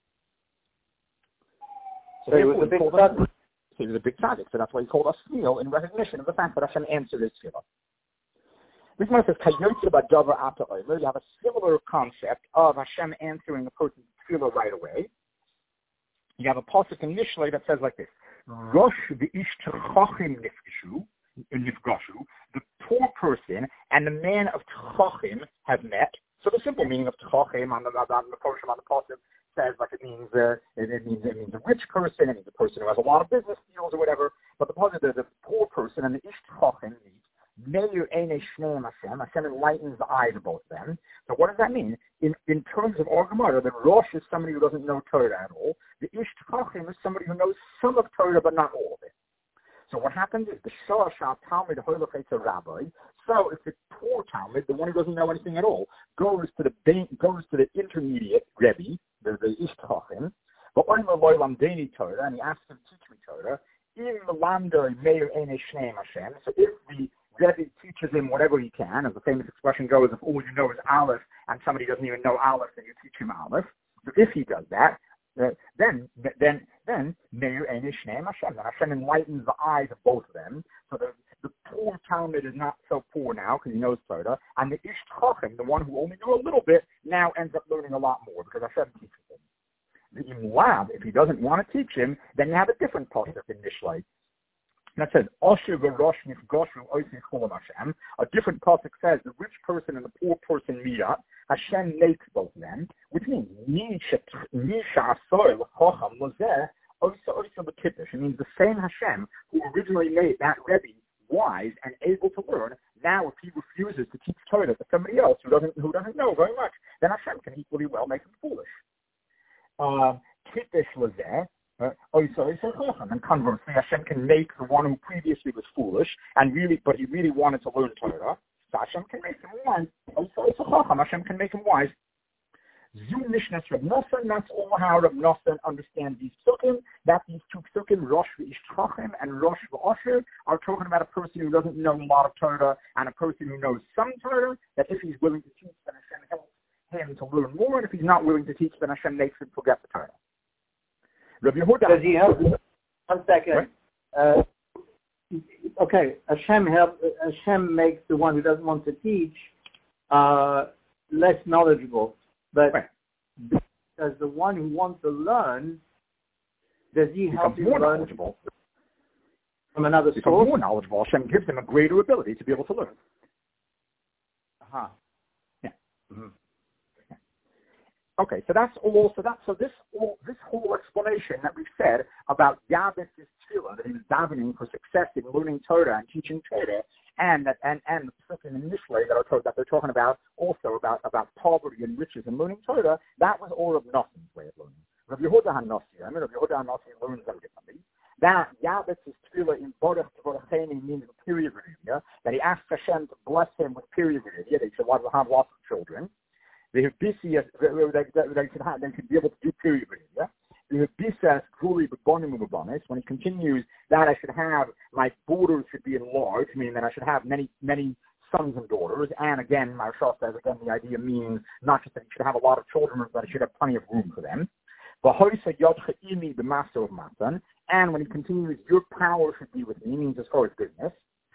So he was a big tzaddik. He was a big tzaddik, so that's why he called us Osniel in recognition of the fact that Hashem answered his tefillah. This one says, Kayotze b'davar ata omer. You have a similar concept of Hashem answering a person's tefillah right away. You have a pasuk in Mishlei that says like this: Rosh v'ish tchachim nifgashu, nifgashu. The poor person and the man of tchachim have met. So the simple meaning of tchachim on the on the portion on the pasuk says like it means uh, it, it means it means a rich person, it means a person who has a lot of business deals or whatever. But the pasuk the, the poor person and the ish tchachim means Meir Einei Shneim Hashem. Hashem enlightens the eyes of both of them. So what does that mean? In in terms of our Gemara, the Rosh is somebody who doesn't know Torah at all. The Ish Tchachim is somebody who knows some of Torah but not all of it. So what happens is the Shoah Shah Talmud Hoilochetz a rabbi. So if the poor Talmud, the one who doesn't know anything at all, goes to the goes to the intermediate Rebbe, the, the Ish Tchachim, but when the Loy Lamdeni Torah, and he asks him to teach me Torah, in the Lamdoi Meir Einei Shneim Hashem. So if the Rebbe teaches him whatever he can, as the famous expression goes, if all you know is Aleph and somebody doesn't even know Aleph, then you teach him Aleph. So if he does that, uh, then then then Meir Einei Shneim Hashem. Then Hashem enlightens the eyes of both of them. So the, the poor Talmud is not so poor now because he knows Torah, and the Ish Chacham, the one who only knew a little bit, now ends up learning a lot more because Hashem teaches him. The Imlab, if he doesn't want to teach him, then you have a different pasuk in Mishlei. That says, Osher v'rosh nifgoshu oisei cholam Hashem. A different pasuk says, the rich person and the poor person meet up. Hashem makes both of them, which means, Nisha Asoy l'chocham lozeh oisa oisa l'kiddush. It means the same Hashem who originally made that Rebbe wise and able to learn, now if he refuses to teach Torah to somebody else who doesn't who doesn't know very much, then Hashem can equally well make him foolish. Kiddush lozeh. Uh, and conversely, Hashem can make the one who previously was foolish and really, but he really wanted to learn Torah. So Hashem can make him wise. Hashem can make him wise. Zum Nishnas Reb Nosson. That's all how Reb Nosson understands these psukim. That these two psukim, Rosh v'Ishtrachim and Rosh v'Osher, are talking about a person who doesn't know a lot of Torah and a person who knows some Torah. That if he's willing to teach, then Hashem helps him to learn more, and if he's not willing to teach, then Hashem makes him forget the Torah. Rabbi Yehuda, does he help? One second. Uh, okay, Hashem help. Hashem makes the one who doesn't want to teach uh, less knowledgeable, but right. Does the one who wants to learn, does he help him more learn knowledgeable from another Become source? more knowledgeable. Hashem gives him a greater ability to be able to learn. Uh-huh. Yeah. Mm-hmm. Okay, so that's all. So that so this all this whole explanation that we've said about Yabes' tefillah, that he was davening for success in learning Torah and teaching Torah, and that and and something in Mishlei that are that they're talking about also about about poverty and riches and learning Torah. That was all of Nosson's way of learning. Rabbi Yehuda HaNossi, I mean, Rabbi Yehuda HaNossi learns them differently. That Yabes' tefillah in Borech Tvoracheni means period yeah, that he asks Hashem to bless him with period yeah, they should have lots of children. They have bisias, they should have, they should be able to do period. Yeah? They have bisas, guli, b'bonim, u'b'bonis. When he continues, that I should have, my borders should be enlarged, meaning that I should have many, many sons and daughters. And again, Maharshal says, again, the idea means not just that he should have a lot of children, but he should have plenty of room for them. And when he continues, your power should be with me, means as far as goodness.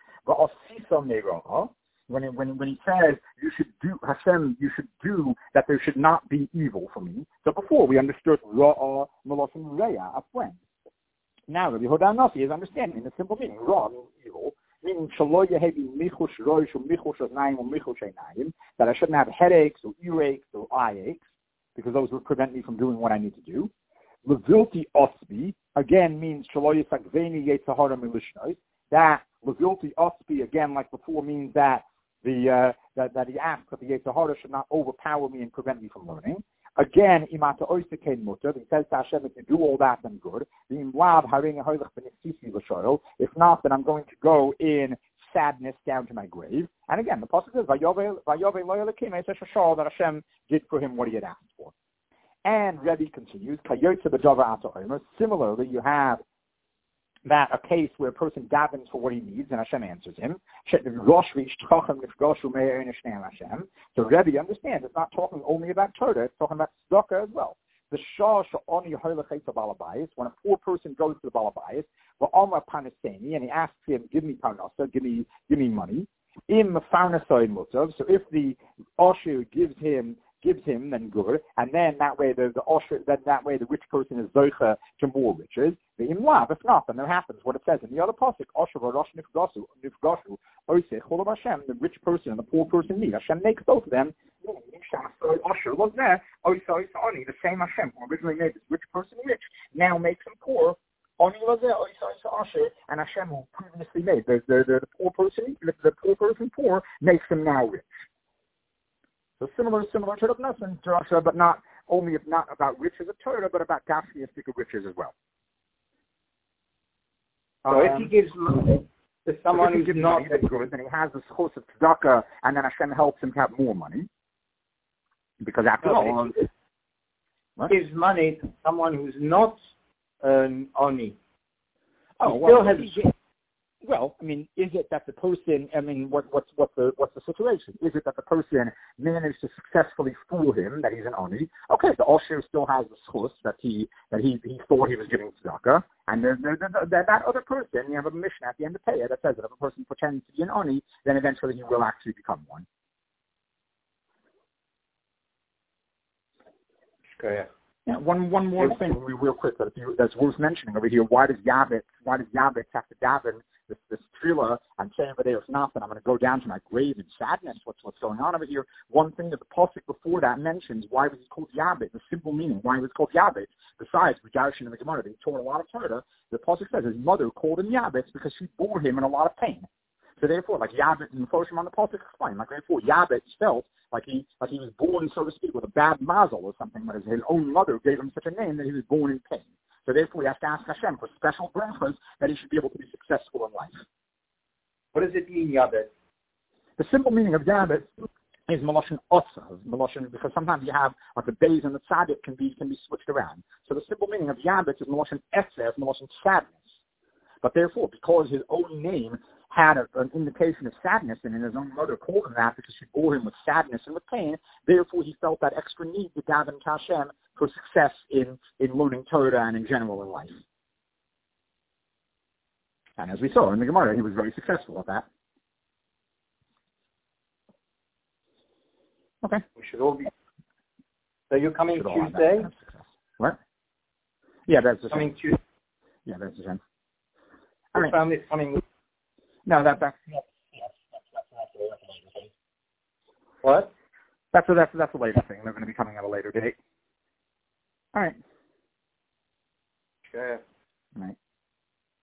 When he, when, when he says, you should do, Hashem, you should do that there should not be evil for me. So before we understood Ra'ah, Melosim, Reya, a friend. Now Rabbi Yehuda HaNossi is understanding the simple meaning. Ra means evil, meaning Shalo Yehebi Michush Roish or Michush Oznayim or Michush Einayim, that I shouldn't have headaches or earaches or eye aches, because those would prevent me from doing what I need to do. Levilti Osbi, again, means Shalo Yesakveni Yetzahara Milishnois. That Levilti Osbi, again, like before, means that The, uh, that, that he asks that the Yetzer Hara should not overpower me and prevent me from learning. Again, Imata Oisekein Mutter, he says to Hashem, if you do all that, then good. If not, then I'm going to go in sadness down to my grave. And again, the passage says, that Hashem did for him what he had asked for. And Rebbe continues, similarly, you have that a case where a person davens for what he needs and Hashem answers him. So Rebbe understands it's not talking only about Torah, it's talking about tzedakah as well. The shah sha'oni hoylechei to Balabayis, when a poor person goes to the Balabayis, and he asks him, give me parnasa, give me give me money. Im farnasai mutav, so if the osher gives him gives him, then good, and then that way the the osher, then that way the rich person is zoicha to more riches. The imlav, if not, then there happens what it says in the other pasuk: osher v'rosh nifgashu nifgashu oisei cholam Hashem. The rich person and the poor person meet. Hashem makes both of them. Osher was there. Oisei oni, the same Hashem who originally made this rich person rich, now makes him poor. Oni was there. Oisei osher, and Hashem who previously made the the, the, the poor person the, the poor person poor makes him now rich. So similar, similar to Rav Nosson, Torah, but not only not about riches of Torah, but about gashmiistic riches as well. So um, if he gives money to someone so who's not money, good, then he has the schos of tzedakah, and then Hashem helps him to have more money. Because after no, all, if he gives money to someone who's not an oni, oh, he well, still has. he, Well, I mean, is it that the person? I mean, what, what's what's the what's the situation? Is it that the person managed to successfully fool him that he's an oni? Okay, the Osher still has the schus that he that he, he thought he was giving tzedakah, and there, there, there, that other person, you have a mishnah at the end of Peah that says that if a person pretends to be an oni, then eventually he will actually become one. Okay. Yeah, one one more thing, real quick, that you, that's worth mentioning over here. Why does Yabit? Why does Yabit have to daven this this tefillah and say over there, nothing? I'm going to go down to my grave in sadness. What's what's going on over here? One thing that the pasuk before that mentions why was he called Yabit? The simple meaning why he was called Yabit. Besides, we Darshan in the Gemara, they taught a lot of Torah. The pasuk says his mother called him Yabit because she bore him in a lot of pain. So therefore, like Yabit and Mephoshim on the pasuk explain, like therefore Yabit felt like he like he was born, so to speak, with a bad mazel or something, but his own mother gave him such a name that he was born in pain. So therefore, he has to ask Hashem for special brachos that he should be able to be successful in life. What does it mean, Yabit? The simple meaning of Yabit is Meloshin Otza, Meloshin, because sometimes you have like the days and the tzaddik can be can be switched around. So the simple meaning of Yabit is Meloshin Etzer, Meloshin sadness. But therefore, because his own name had a, an indication of sadness, and his own mother called him that because she bore him with sadness and with pain, therefore he felt that extra need to daven to Hashem for success in, in learning Torah and in general in life. And as we saw in the Gemara, he was very successful at that. Okay. We should all be. So you're coming Tuesday? What? Yeah, that's the coming same. Tuesday. Yeah, that's the same. Your right. family's coming. No, that, that's, yes, yes, that's, that's, that's, a, that's a later thing. What? That's a, that's, that's a later thing. They're going to be coming at a later date. All right. Okay. All right.